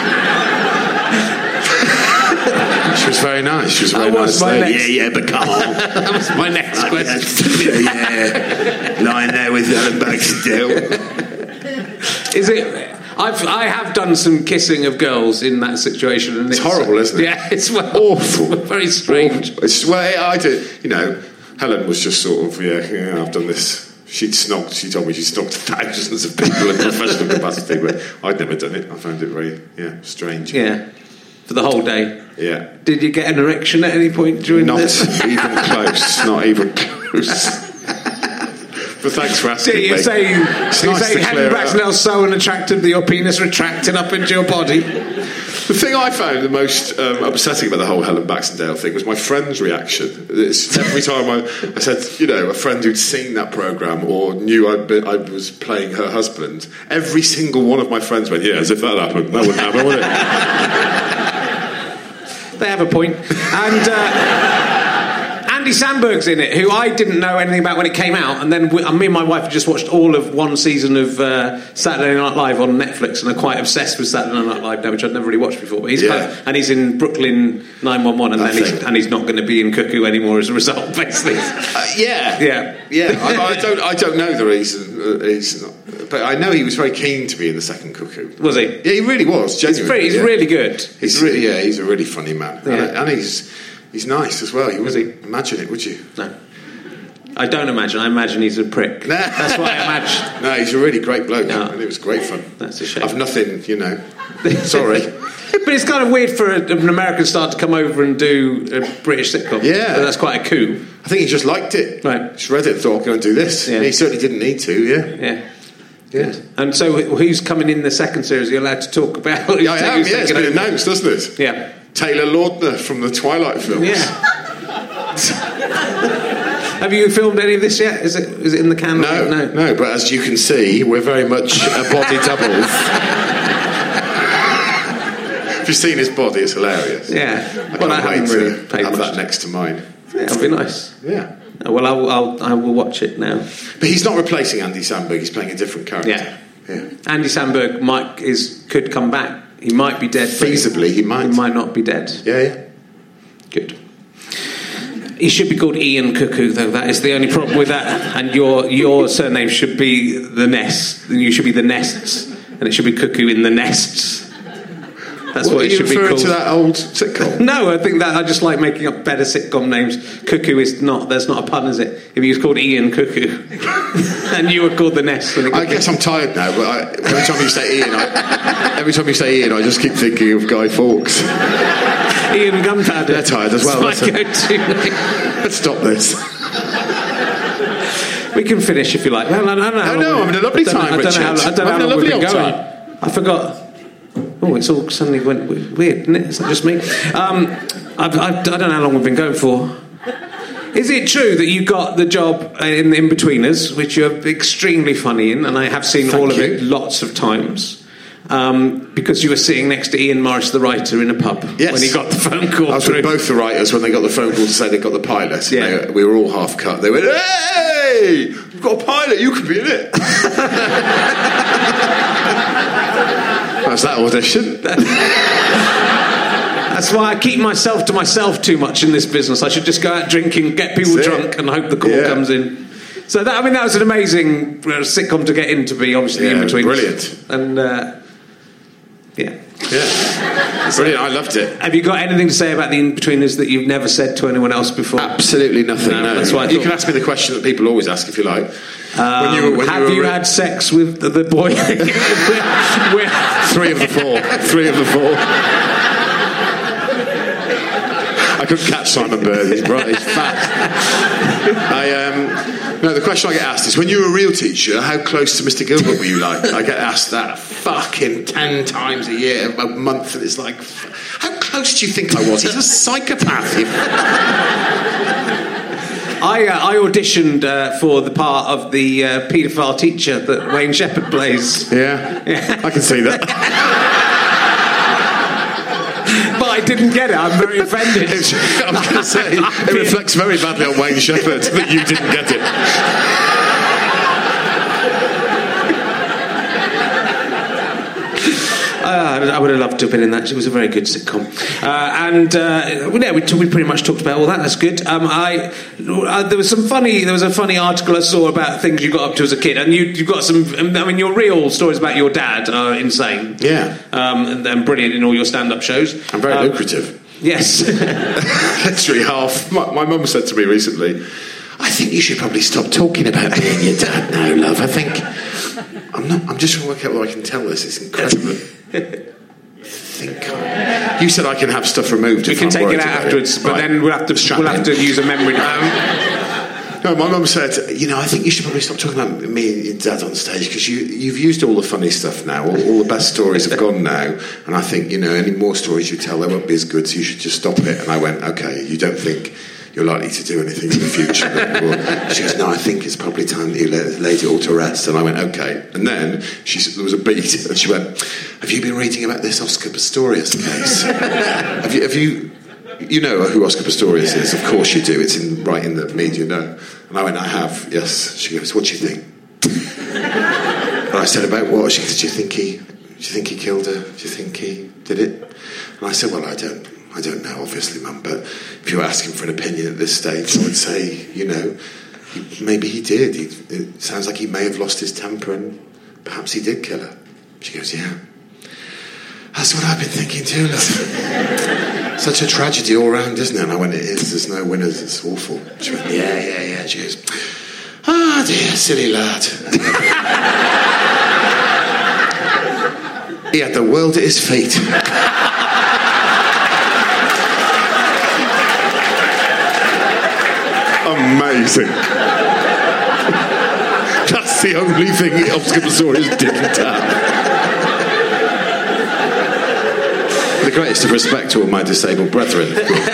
She was very nice. She was very nice. But Carl. That was my next question. Lying there with Helen Baxendale. Is it... I have done some kissing of girls in that situation, and it's horrible, isn't it? Yeah, it's awful, very strange. I did. You know, Helen was just sort of I've done this. She told me she snogged thousands of people in professional capacity, but I'd never done it. I found it very strange. Yeah, for the whole day. Yeah. Did you get an erection at any point during this? Not even close. Not even close. But thanks for asking. You say Helen Baxendale's so unattractive that your penis retracted up into your body. The thing I found the most upsetting about the whole Helen Baxendale thing was my friend's reaction. Every time I said, a friend who'd seen that programme or knew I was playing her husband, every single one of my friends went, yeah, as if that happened. That wouldn't happen, would it? They have a point. And... Andy Samberg's in it, who I didn't know anything about when it came out, and then me and my wife just watched all of one season of Saturday Night Live on Netflix, and are quite obsessed with Saturday Night Live now, which I'd never really watched before. But he's and he's in Brooklyn 911, and he's not going to be in Cuckoo anymore as a result, basically. I don't know the reason he's not, but I know he was very keen to be in the second Cuckoo. Was he? Yeah, he really was. Genuinely, he's really good. He's a really funny man, and he's nice as well. You wouldn't imagine it, would you? No. I don't imagine. I imagine he's a prick. That's what I imagine. No, he's a really great bloke, and it was great fun. That's a shame. I've nothing, Sorry. But it's kind of weird for an American star to come over and do a British sitcom. Yeah. That's quite a coup. I think he just liked it. Right. Just read it and thought, I'll go and do this. Yeah. And he certainly didn't need to, Yeah. And so who's coming in the second series? Are you allowed to talk about? Yeah, I am, it's been announced, doesn't it? Yeah. Taylor Lautner from the Twilight films. Yeah. Have you filmed any of this yet? Is it in the can? No. But as you can see, we're very much a body double. If you've seen his body, it's hilarious. Yeah. I can't wait to have that next to mine. Yeah, it'll be nice. Yeah. Well, I will watch it now. But he's not replacing Andy Samberg. He's playing a different character. Yeah. Andy Samberg could come back He might be dead. Feasibly, he might. He might not be dead. Yeah. Good. He should be called Ian Cuckoo, though. That is the only problem with that. And your surname should be the Nest. You should be the Nests, and it should be Cuckoo in the Nests. That's what it should be called. Are you referring to that old sitcom? No, I think that I just like making up better sitcom names. Cuckoo is not. There's not a pun, is it? If he was called Ian Cuckoo, and you were called the Nest. I guess I'm tired now. But every time you say Ian, I just keep thinking of Guy Fawkes. Ian Gunpowder. They're tired as well. That's my go-to name. Let's stop this. We can finish if you like. Well, I don't know. No, I'm having a lovely time, Richard. I don't know how long we've been going. I forgot. Oh, it's all suddenly went weird, isn't it? Is that just me? I don't know how long we've been going for. Is it true that you got the job in The In-Betweeners, which you're extremely funny in, and I have seen all of it lots of times, because you were sitting next to Ian Morris, the writer, in a pub when he got the phone call? I was with both the writers when they got the phone call to say they got the pilot. Yeah. We were all half cut. They went, "Hey, we've got a pilot, you could be in it." How's that audition? That's why I keep myself to myself too much in this business. I should just go out drinking, get people drunk, and hope the call comes in. So that was an amazing sitcom to get in, to be obviously in between. Brilliant. And brilliant. I loved it. Have you got anything to say about The In-Betweeners that you've never said to anyone else before? Absolutely nothing. No. That's why you can ask me the question that people always ask if you like. Have you had sex with the boy? Three of the four. I couldn't catch Simon Bird. He's bright. He's fat. No, the question I get asked is, when you were a real teacher, how close to Mr. Gilbert were you like? I get asked that fucking 10 times a year, a month, and it's like, how close do you think I was? He's a psychopath. I auditioned for the part of the paedophile teacher that Wayne Shepherd plays. Yeah. I can see that. But I didn't get it. I'm very offended. I'm going to say, it reflects very badly on Wayne Shepherd that you didn't get it. I would have loved to have been in that. It was a very good sitcom. We pretty much talked about all that. That's good. There was a funny article I saw about things you got up to as a kid, and you've got some. I mean, your real stories about your dad are insane. Yeah. And brilliant in all your stand-up shows. And very lucrative. Yes. Literally half. My mum said to me recently, "I think you should probably stop talking about me and your dad now, love. I think I'm just trying to work out whether I can tell this. It's incredible." You said I can have stuff removed. We can take it out afterwards, but then we'll have to use a memory. No, my mum said, I think you should probably stop talking about me and your dad on stage, because you've used all the funny stuff now. All the best stories have gone now, and I think any more stories you tell, they won't be as good. So you should just stop it. And I went, okay. You don't think you're likely to do anything in the future? She goes, no, I think it's probably time that you laid it all to rest. And I went, okay. And then there was a beat, and she went, have you been reading about this Oscar Pistorius case? have you know who Oscar Pistorius is? Of course you do. It's right in the media, no. And I went, I have, yes. She goes, what do you think? And I said, about what? She said, do you think he killed her? Do you think he did it? And I said, well, I don't know, obviously, Mum, but if you were asking for an opinion at this stage, I would say, maybe he did. It sounds like he may have lost his temper, and perhaps he did kill her. She goes, yeah. That's what I've been thinking too, love. Such a tragedy all round, isn't it? And I went, it is. There's no winners. It's awful. She went, yeah. She goes, ah, dear, silly lad. He had the world at his feet. Amazing. That's the only thing Oscar Pistorius didn't have. The greatest of respect to all my disabled brethren.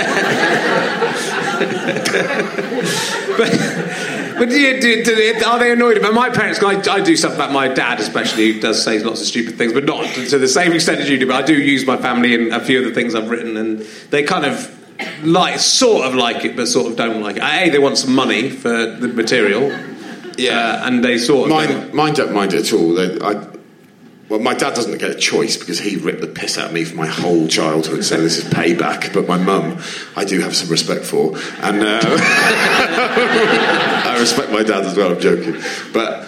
But are they annoyed about my parents? I do stuff about my dad, especially, who does say lots of stupid things, but not to the same extent as you do. But I do use my family in a few of the things I've written, and they kind of sort of like it, but sort of don't like it. They want some money for the material, and they sort of mine don't mind it at all. Well, my dad doesn't get a choice because he ripped the piss out of me for my whole childhood, so this is payback. But my mum, I do have some respect for, and I respect my dad as well. I'm joking, but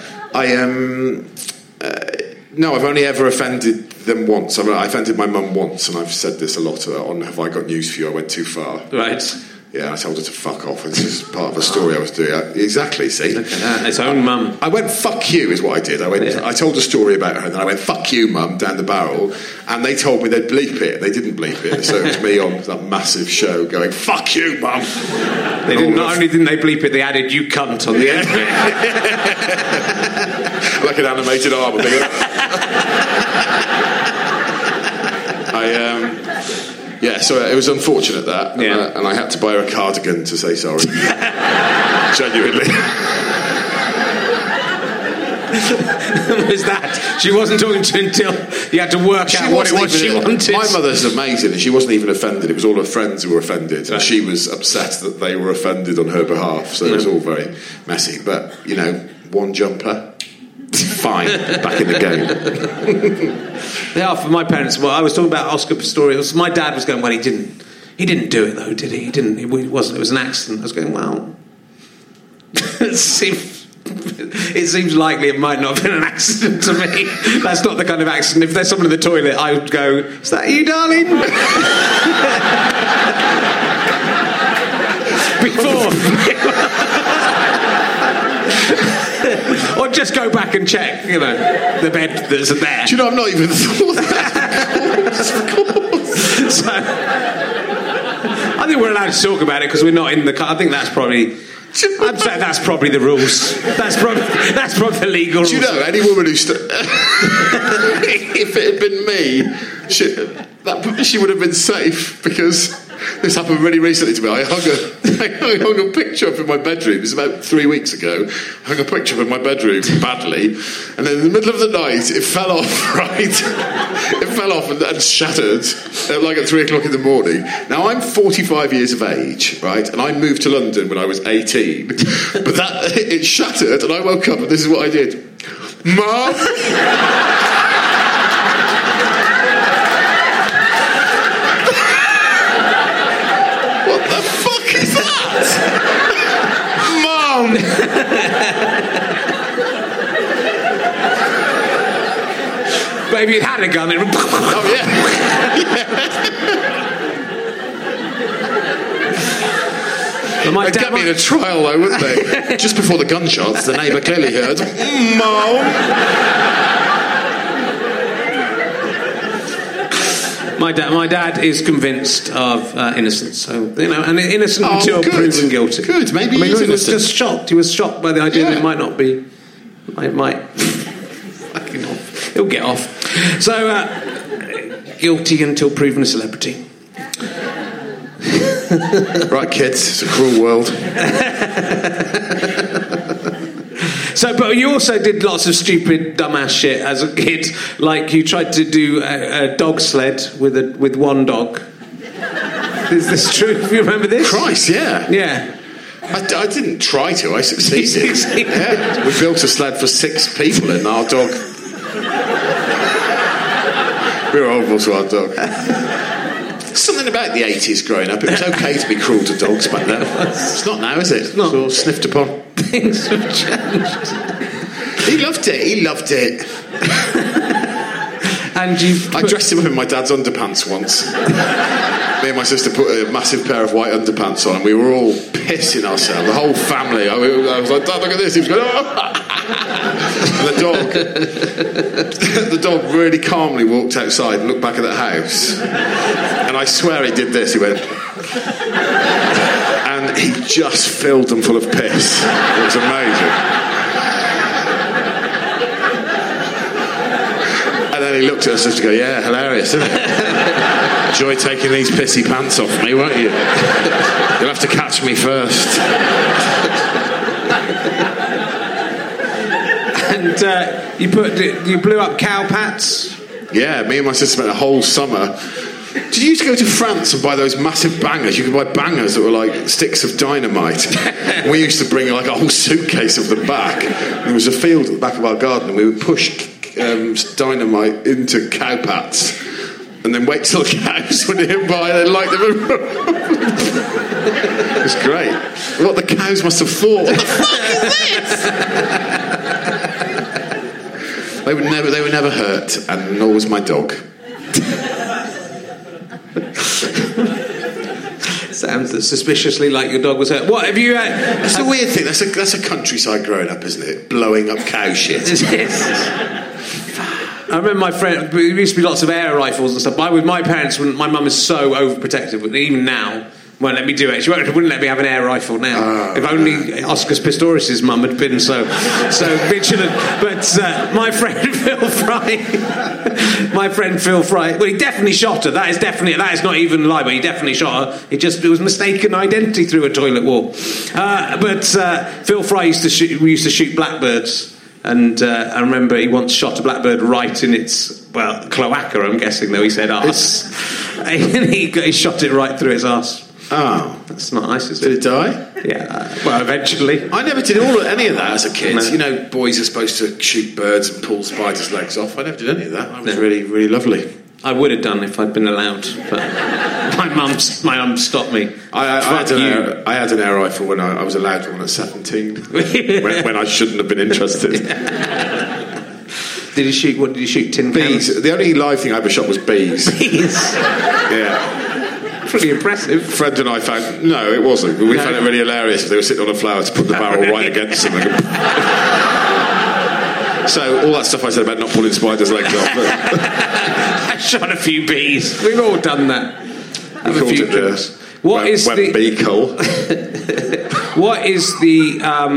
no, I've only ever offended them once. I offended my mum once, and I've said this a lot on Have I Got News For You? I went too far. Right. Yeah, I told her to fuck off. This is part of a story I was doing. Exactly, see? Look at that. Its own mum. I went, fuck you, is what I did. I told a story about her, and then I went, fuck you, mum, down the barrel. And they told me they'd bleep it. They didn't bleep it. So it was me on that massive show going, fuck you, mum. Not only didn't they bleep it, they added you cunt on the end of it. Like an animated arm. Yeah, so it was unfortunate that, and I had to buy her a cardigan to say sorry. Genuinely. Was that? She wasn't talking to you until you had to work out what it was she wanted. My mother's amazing, and she wasn't even offended. It was all her friends who were offended, and she was upset that they were offended on her behalf, so it was all very messy. But, one jumper, fine, back in the game. They are for my parents. Well, I was talking about Oscar Pistorius. My dad was going, well, he didn't do it though, did he? He didn't. It wasn't. It was an accident. I was going, well, it seems likely it might not have been an accident to me. That's not the kind of accident. If there's someone in the toilet, I would go, is that you, darling? Before. Or just go back and check, the bed that's there. Do you know, I've not even thought that. Of course. So, I think we're allowed to talk about it because we're not in the car. I think that's probably... I'd say that's probably the rules. That's probably the legal rules. Do you know, any woman who... if it had been me, she would have been safe, because... This happened really recently to me. I hung a picture up in my bedroom. It was about 3 weeks ago. I hung a picture up in my bedroom badly, and then in the middle of the night, it fell off, right? It fell off and shattered, like at 3 o'clock in the morning. Now, I'm 45 years of age, right? And I moved to London when I was 18. But it shattered, and I woke up, and this is what I did. Mum! Mom! But if you'd had a gun, it would... Oh, yeah. They'd get me in a trial, though, wouldn't they? Just before the gunshots, the neighbour clearly heard, Mom! My dad is convinced of innocence, so and innocent until proven guilty. Good, maybe he was just shocked. He was shocked by the idea that it might not be. It might. Fucking off. He'll get off. So guilty until proven a celebrity. Right, kids, it's a cruel world. So, but you also did lots of stupid, dumbass shit as a kid. Like you tried to do a dog sled with one dog. Is this true? Do you remember this? Christ, yeah. Yeah. I didn't try to. I succeeded. Yeah. We built a sled for 6 people in our dog. We were horrible to our dog. Something about the 80s growing up. It was okay to be cruel to dogs back then. It's not now, is it? It's not. It's all sniffed upon. Things have changed. He loved it. And I dressed him up in my dad's underpants once. Me and my sister put a massive pair of white underpants on, and we were all pissing ourselves. The whole family. I was like, Dad, look at this. He was going, oh! And the dog really calmly walked outside and looked back at the house. And I swear he did this. He went... And he just filled them full of piss. It was amazing. And then he looked at us and go, yeah, hilarious, isn't it? Enjoy taking these pissy pants off me, won't you? You'll have to catch me first. And you blew up cow pats? Yeah, me and my sister spent a whole summer. Did you used to go to France and buy those massive bangers? You could buy bangers that were like sticks of dynamite. We used to bring like a whole suitcase of them back. There was a field at the back of our garden, and we would push dynamite into cowpats, and then wait till cows were nearby and then light them. It was great. What the cows must have thought. What the fuck is this? They were never hurt, and nor was my dog. Sounds suspiciously like your dog was hurt. What have you? That's a weird thing. That's a countryside growing up, isn't it? Blowing up cow shit. I remember my friend. There used to be lots of air rifles and stuff. With my parents, my mum is so overprotective. Even now, won't let me do it. She wouldn't let me have an air rifle now. If only Oscar Pistorius' mum had been so vigilant. But my friend Phil Fry. Well, he definitely shot her. That is not even a lie. But he definitely shot her. It was mistaken identity through a toilet wall. But Phil Fry we used to shoot blackbirds. And I remember he once shot a blackbird right in its cloaca. I'm guessing though he said arse, and he shot it right through its arse. Oh, that's not nice, is it? Did it die? Yeah. Well, eventually. I never did any of that as a kid. No. You know, boys are supposed to shoot birds and pull spiders' legs off. I never did any of that. That was really, really lovely. I would have done if I'd been allowed, but my mum stopped me. I had an air rifle when I was allowed one at 17, when I shouldn't have been interested. Did you shoot? What did you shoot? Tin bees. Cans? The only live thing I ever shot was bees. Bees. Yeah. Pretty impressive. Fred and I found... No, it wasn't. We found it really hilarious. They were sitting on a flower to put the barrel right against them. So, all that stuff I said about not pulling spiders' legs off. I shot a few bees. We've all done that. Have a few drinks. What is the... bee cull. What is the...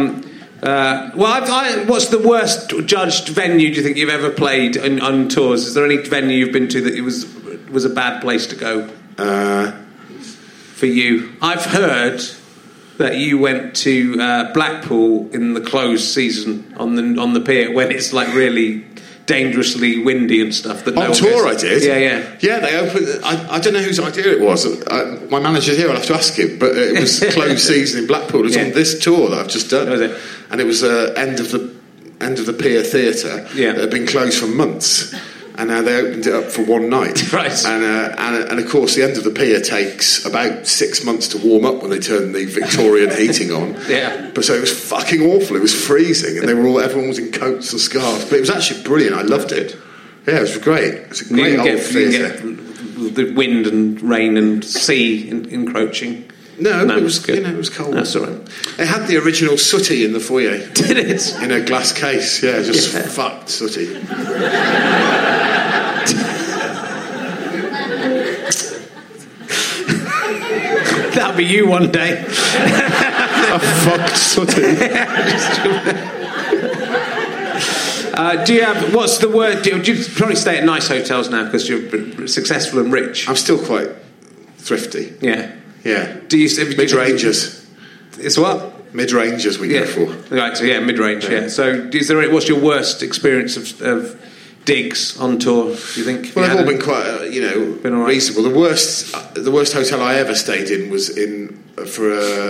what's the worst judged venue do you think you've ever played on tours? Is there any venue you've been to that it was a bad place to go? For you, I've heard that you went to Blackpool in the closed season on the pier when it's like really dangerously windy and stuff. That on tour, I did. Yeah. They opened. I don't know whose idea it was. My manager's here. I'll have to ask him. But it was closed season in Blackpool. It was on this tour that I've just done. Was it? And it was end of the Pier Theatre. Yeah. That had been closed for months. And now they opened it up for one night. Right. And of course, the end of the pier takes about 6 months to warm up when they turn the Victorian heating on. Yeah. But so it was fucking awful. It was freezing, and everyone was in coats and scarves. But it was actually brilliant. I loved it. Yeah, it was great. It was a great old theatre. The wind and rain and sea encroaching. No, it was good. It was cold. That's all right. It had the original Sooty in the foyer. Did it? In a glass case. Yeah, just fucked Sooty. That'll be you one day. I fucked Sooty. Do you have? What's the word? Do you probably stay at nice hotels now because you're successful and rich? I'm still quite thrifty. Yeah. Do you mid-rangers? It's what? Mid-rangers we go for. Right. So mid-range. Yeah. So what's your worst experience of digs on tour? Do you think? Well, they've all been quite been all right. Reasonable. The worst hotel I ever stayed in was for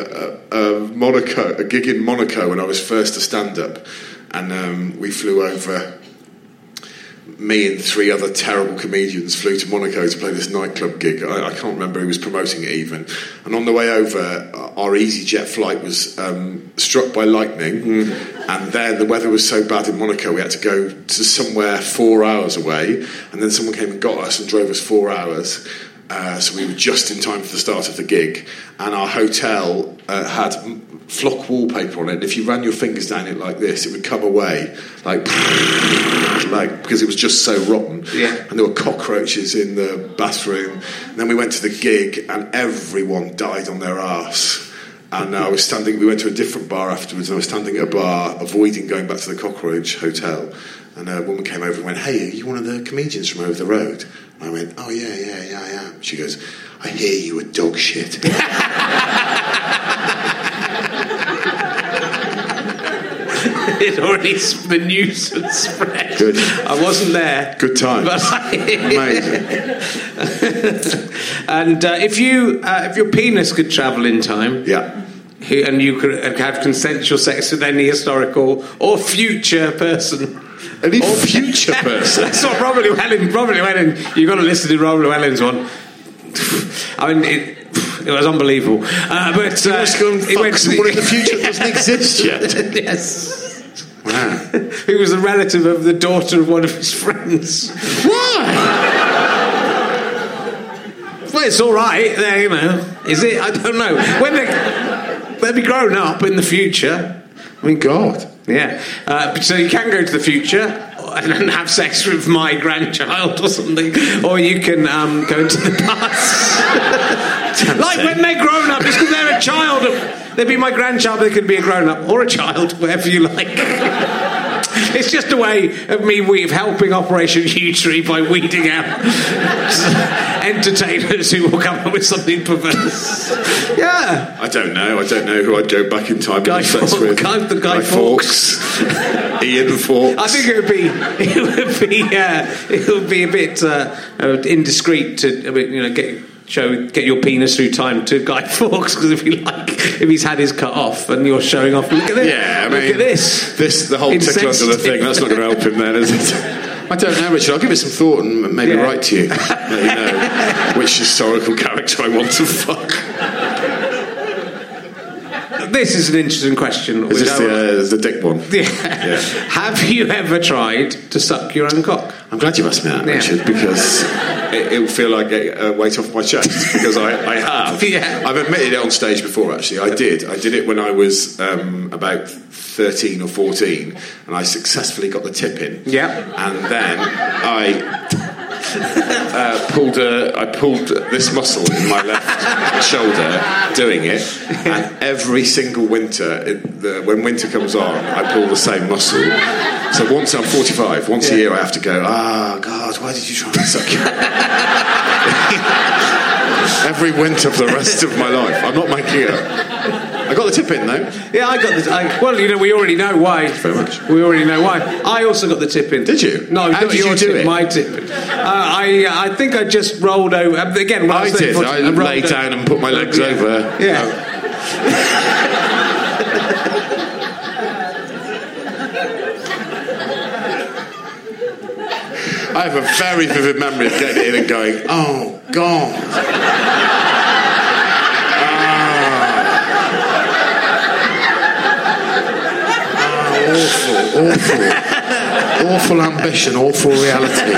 a gig in Monaco when I was first to stand up. And we flew over. Me and 3 other terrible comedians flew to Monaco to play this nightclub gig. I can't remember who was promoting it even. And on the way over, our EasyJet flight was struck by lightning. And then the weather was so bad in Monaco, we had to go to somewhere 4 hours away. And then someone came and got us and drove us 4 hours. So we were just in time for the start of the gig. And our hotel had flock wallpaper on it, and if you ran your fingers down it like this, it would come away like because it was just so rotten. Yeah. And there were cockroaches in the bathroom. And then we went to the gig, and everyone died on their arse. And we went to a different bar afterwards, and I was standing at a bar avoiding going back to the cockroach hotel, and a woman came over and went, "Hey, are you one of the comedians from over the road?" And I went, "Oh yeah, I am." She goes, "I hear you were dog shit." It already, the news had spread. Good. I wasn't there. Good time. But amazing. And if your penis could travel in time, and you could have consensual sex with any historical or future person. Any future person? That's what Robert Llewellyn. You've got to listen to Robert Llewellyn's one. I mean, it was unbelievable. But he wants to go and fuck someone in the future that doesn't exist yet. Yes. Wow. Who was a relative of the daughter of one of his friends. Why? Well, it's all right. There, you know. Is it? I don't know. When they'll be grown up in the future. I mean, God. Yeah. So you can go to the future and have sex with my grandchild or something, or you can go into the past. Like when they're grown up, just because they're a child. They'd be my grandchild, but they could be a grown up or a child, whatever you like. It's just a way of me helping Operation Huge Tree by weeding out entertainers who will come up with something perverse. Yeah. I don't know who I'd go back in time Guy and have sex with. Guy Fawkes. Ian Fawkes. I think it would be a bit indiscreet to get your penis through time to Guy Fawkes, because if he's had his cut off and you're showing off, look at this. Yeah, I mean, look at this. The whole tickle under the thing, that's not going to help him then, is it? I don't know, Richard. I'll give it some thought and maybe write to you. Let you know which historical character I want to fuck. This is an interesting question. Is this the dick one? Yeah. Have you ever tried to suck your own cock? I'm glad you asked me that, Richard, because it would feel like a weight off my chest, because I have. Yeah. I've admitted it on stage before, actually. I did it when I was about 13 or 14, and I successfully got the tip in. Yeah. And then I pulled this muscle in my left shoulder doing it, and every single winter, when winter comes on, I pull the same muscle. So once I'm 45, once a year I have to go, God, why did you try and suck your... Every winter for the rest of my life. I'm not making it up. I got the tip in, though. Yeah, I got the... we already know why. Very much. We already know why. I also got the tip in. Did you? No, how did you do it? My tip. I think I just rolled over. Again, I did. I lay down and put my legs over. Yeah. I have a very vivid memory of getting in and going, oh, God. Awful ambition, awful reality.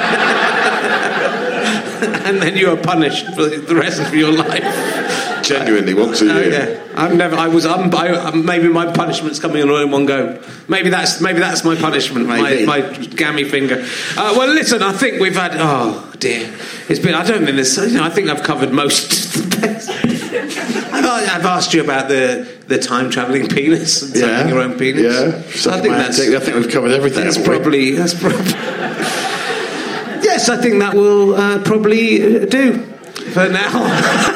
And then you are punished for the rest of your life. Genuinely, once a year. Yeah. Maybe my punishment's coming all in one go. Maybe that's my punishment. My gammy finger. Well, listen, I think we've had. Oh dear, it's been. I don't think there's. I think I've covered most. I've asked you about the time travelling penis and sucking your own penis. Yeah, I think we've covered everything. That's probably. Yes, I think that will probably do for now.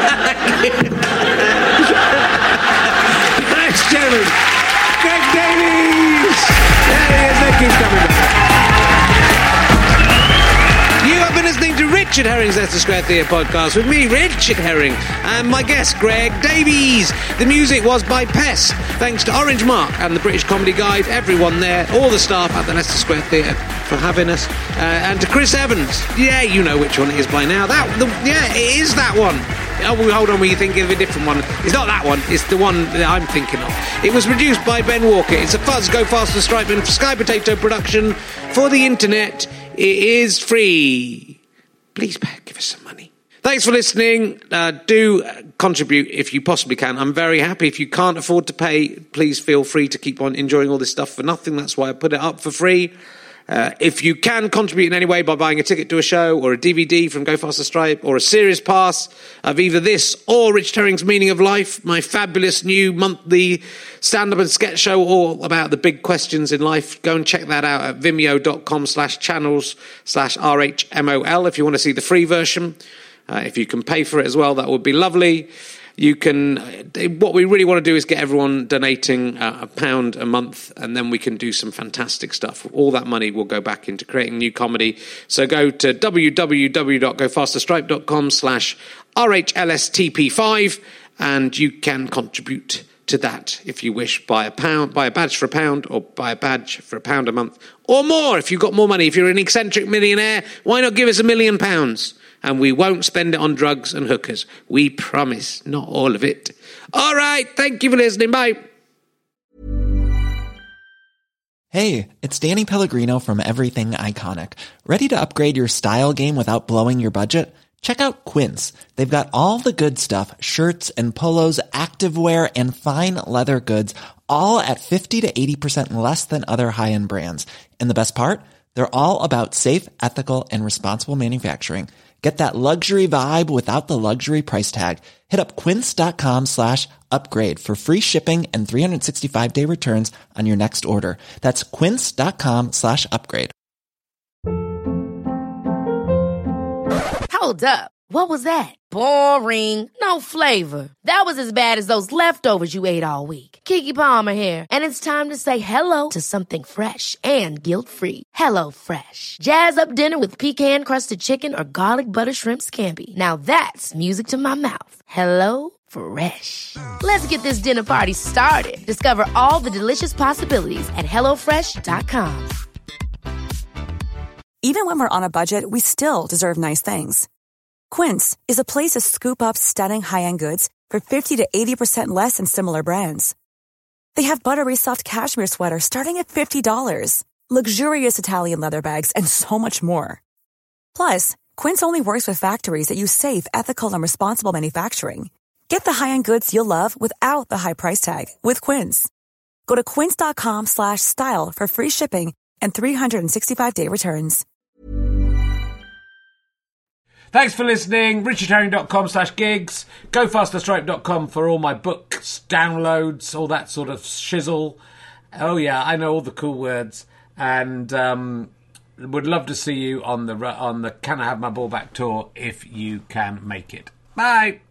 Next gentleman, Greg Davies. There he is. They keep coming back. You have been listening to Richard Herring's Leicester Square Theatre podcast with me, Richard Herring, and my guest, Greg Davies. The music was by Pest. Thanks to Orange Mark and the British Comedy Guide, everyone there, all the staff at the Leicester Square Theatre for having us, and to Chris Evans. Yeah, you know which one it is by now. It is that one. Oh, hold on, were you thinking of a different one? It's not that one, it's the one that I'm thinking of. It was produced by Ben Walker. It's a Fuzz Go Faster Stripe and Sky Potato production for the internet. It is free. Please give us some money. Thanks for listening. Do contribute if you possibly can. I'm very happy. If you can't afford to pay, please feel free to keep on enjoying all this stuff for nothing. That's why I put it up for free. If you can contribute in any way by buying a ticket to a show or a DVD from Go Faster Stripe or a series pass of either this or Rich Herring's Meaning of Life, my fabulous new monthly stand-up and sketch show all about the big questions in life, go and check that out at vimeo.com/channels/RHMOL if you want to see the free version. If you can pay for it as well, that would be lovely. You can. What we really want to do is get everyone donating £1 a month, and then we can do some fantastic stuff. All that money will go back into creating new comedy. So go to www.gofasterstripe.com/RHLSTP5 and you can contribute to that if you wish. Buy a badge for £1, or buy a badge for £1 a month, or more if you've got more money. If you're an eccentric millionaire, why not give us £1 million? And we won't spend it on drugs and hookers. We promise, not all of it. All right, thank you for listening. Bye. Hey, it's Danny Pellegrino from Everything Iconic. Ready to upgrade your style game without blowing your budget? Check out Quince. They've got all the good stuff, shirts and polos, activewear, and fine leather goods, all at 50 to 80% less than other high-end brands. And the best part? They're all about safe, ethical, and responsible manufacturing. Get that luxury vibe without the luxury price tag. Hit up quince.com/upgrade for free shipping and 365-day returns on your next order. That's quince.com/upgrade. Hold up. What was that? Boring. No flavor. That was as bad as those leftovers you ate all week. Keke Palmer here, and it's time to say hello to something fresh and guilt-free. Hello Fresh. Jazz up dinner with pecan-crusted chicken or garlic butter shrimp scampi. Now that's music to my mouth. Hello Fresh. Let's get this dinner party started. Discover all the delicious possibilities at HelloFresh.com. Even when we're on a budget, we still deserve nice things. Quince is a place to scoop up stunning high-end goods for 50 to 80% less than similar brands. They have buttery soft cashmere sweaters starting at $50, luxurious Italian leather bags, and so much more. Plus, Quince only works with factories that use safe, ethical, and responsible manufacturing. Get the high-end goods you'll love without the high price tag with Quince. Go to quince.com/style for free shipping and 365-day returns. Thanks for listening. richardherring.com/gigs. GoFasterStripe.com for all my books, downloads, all that sort of shizzle. Oh yeah, I know all the cool words. And would love to see you on the Can I Have My Ball Back tour if you can make it. Bye.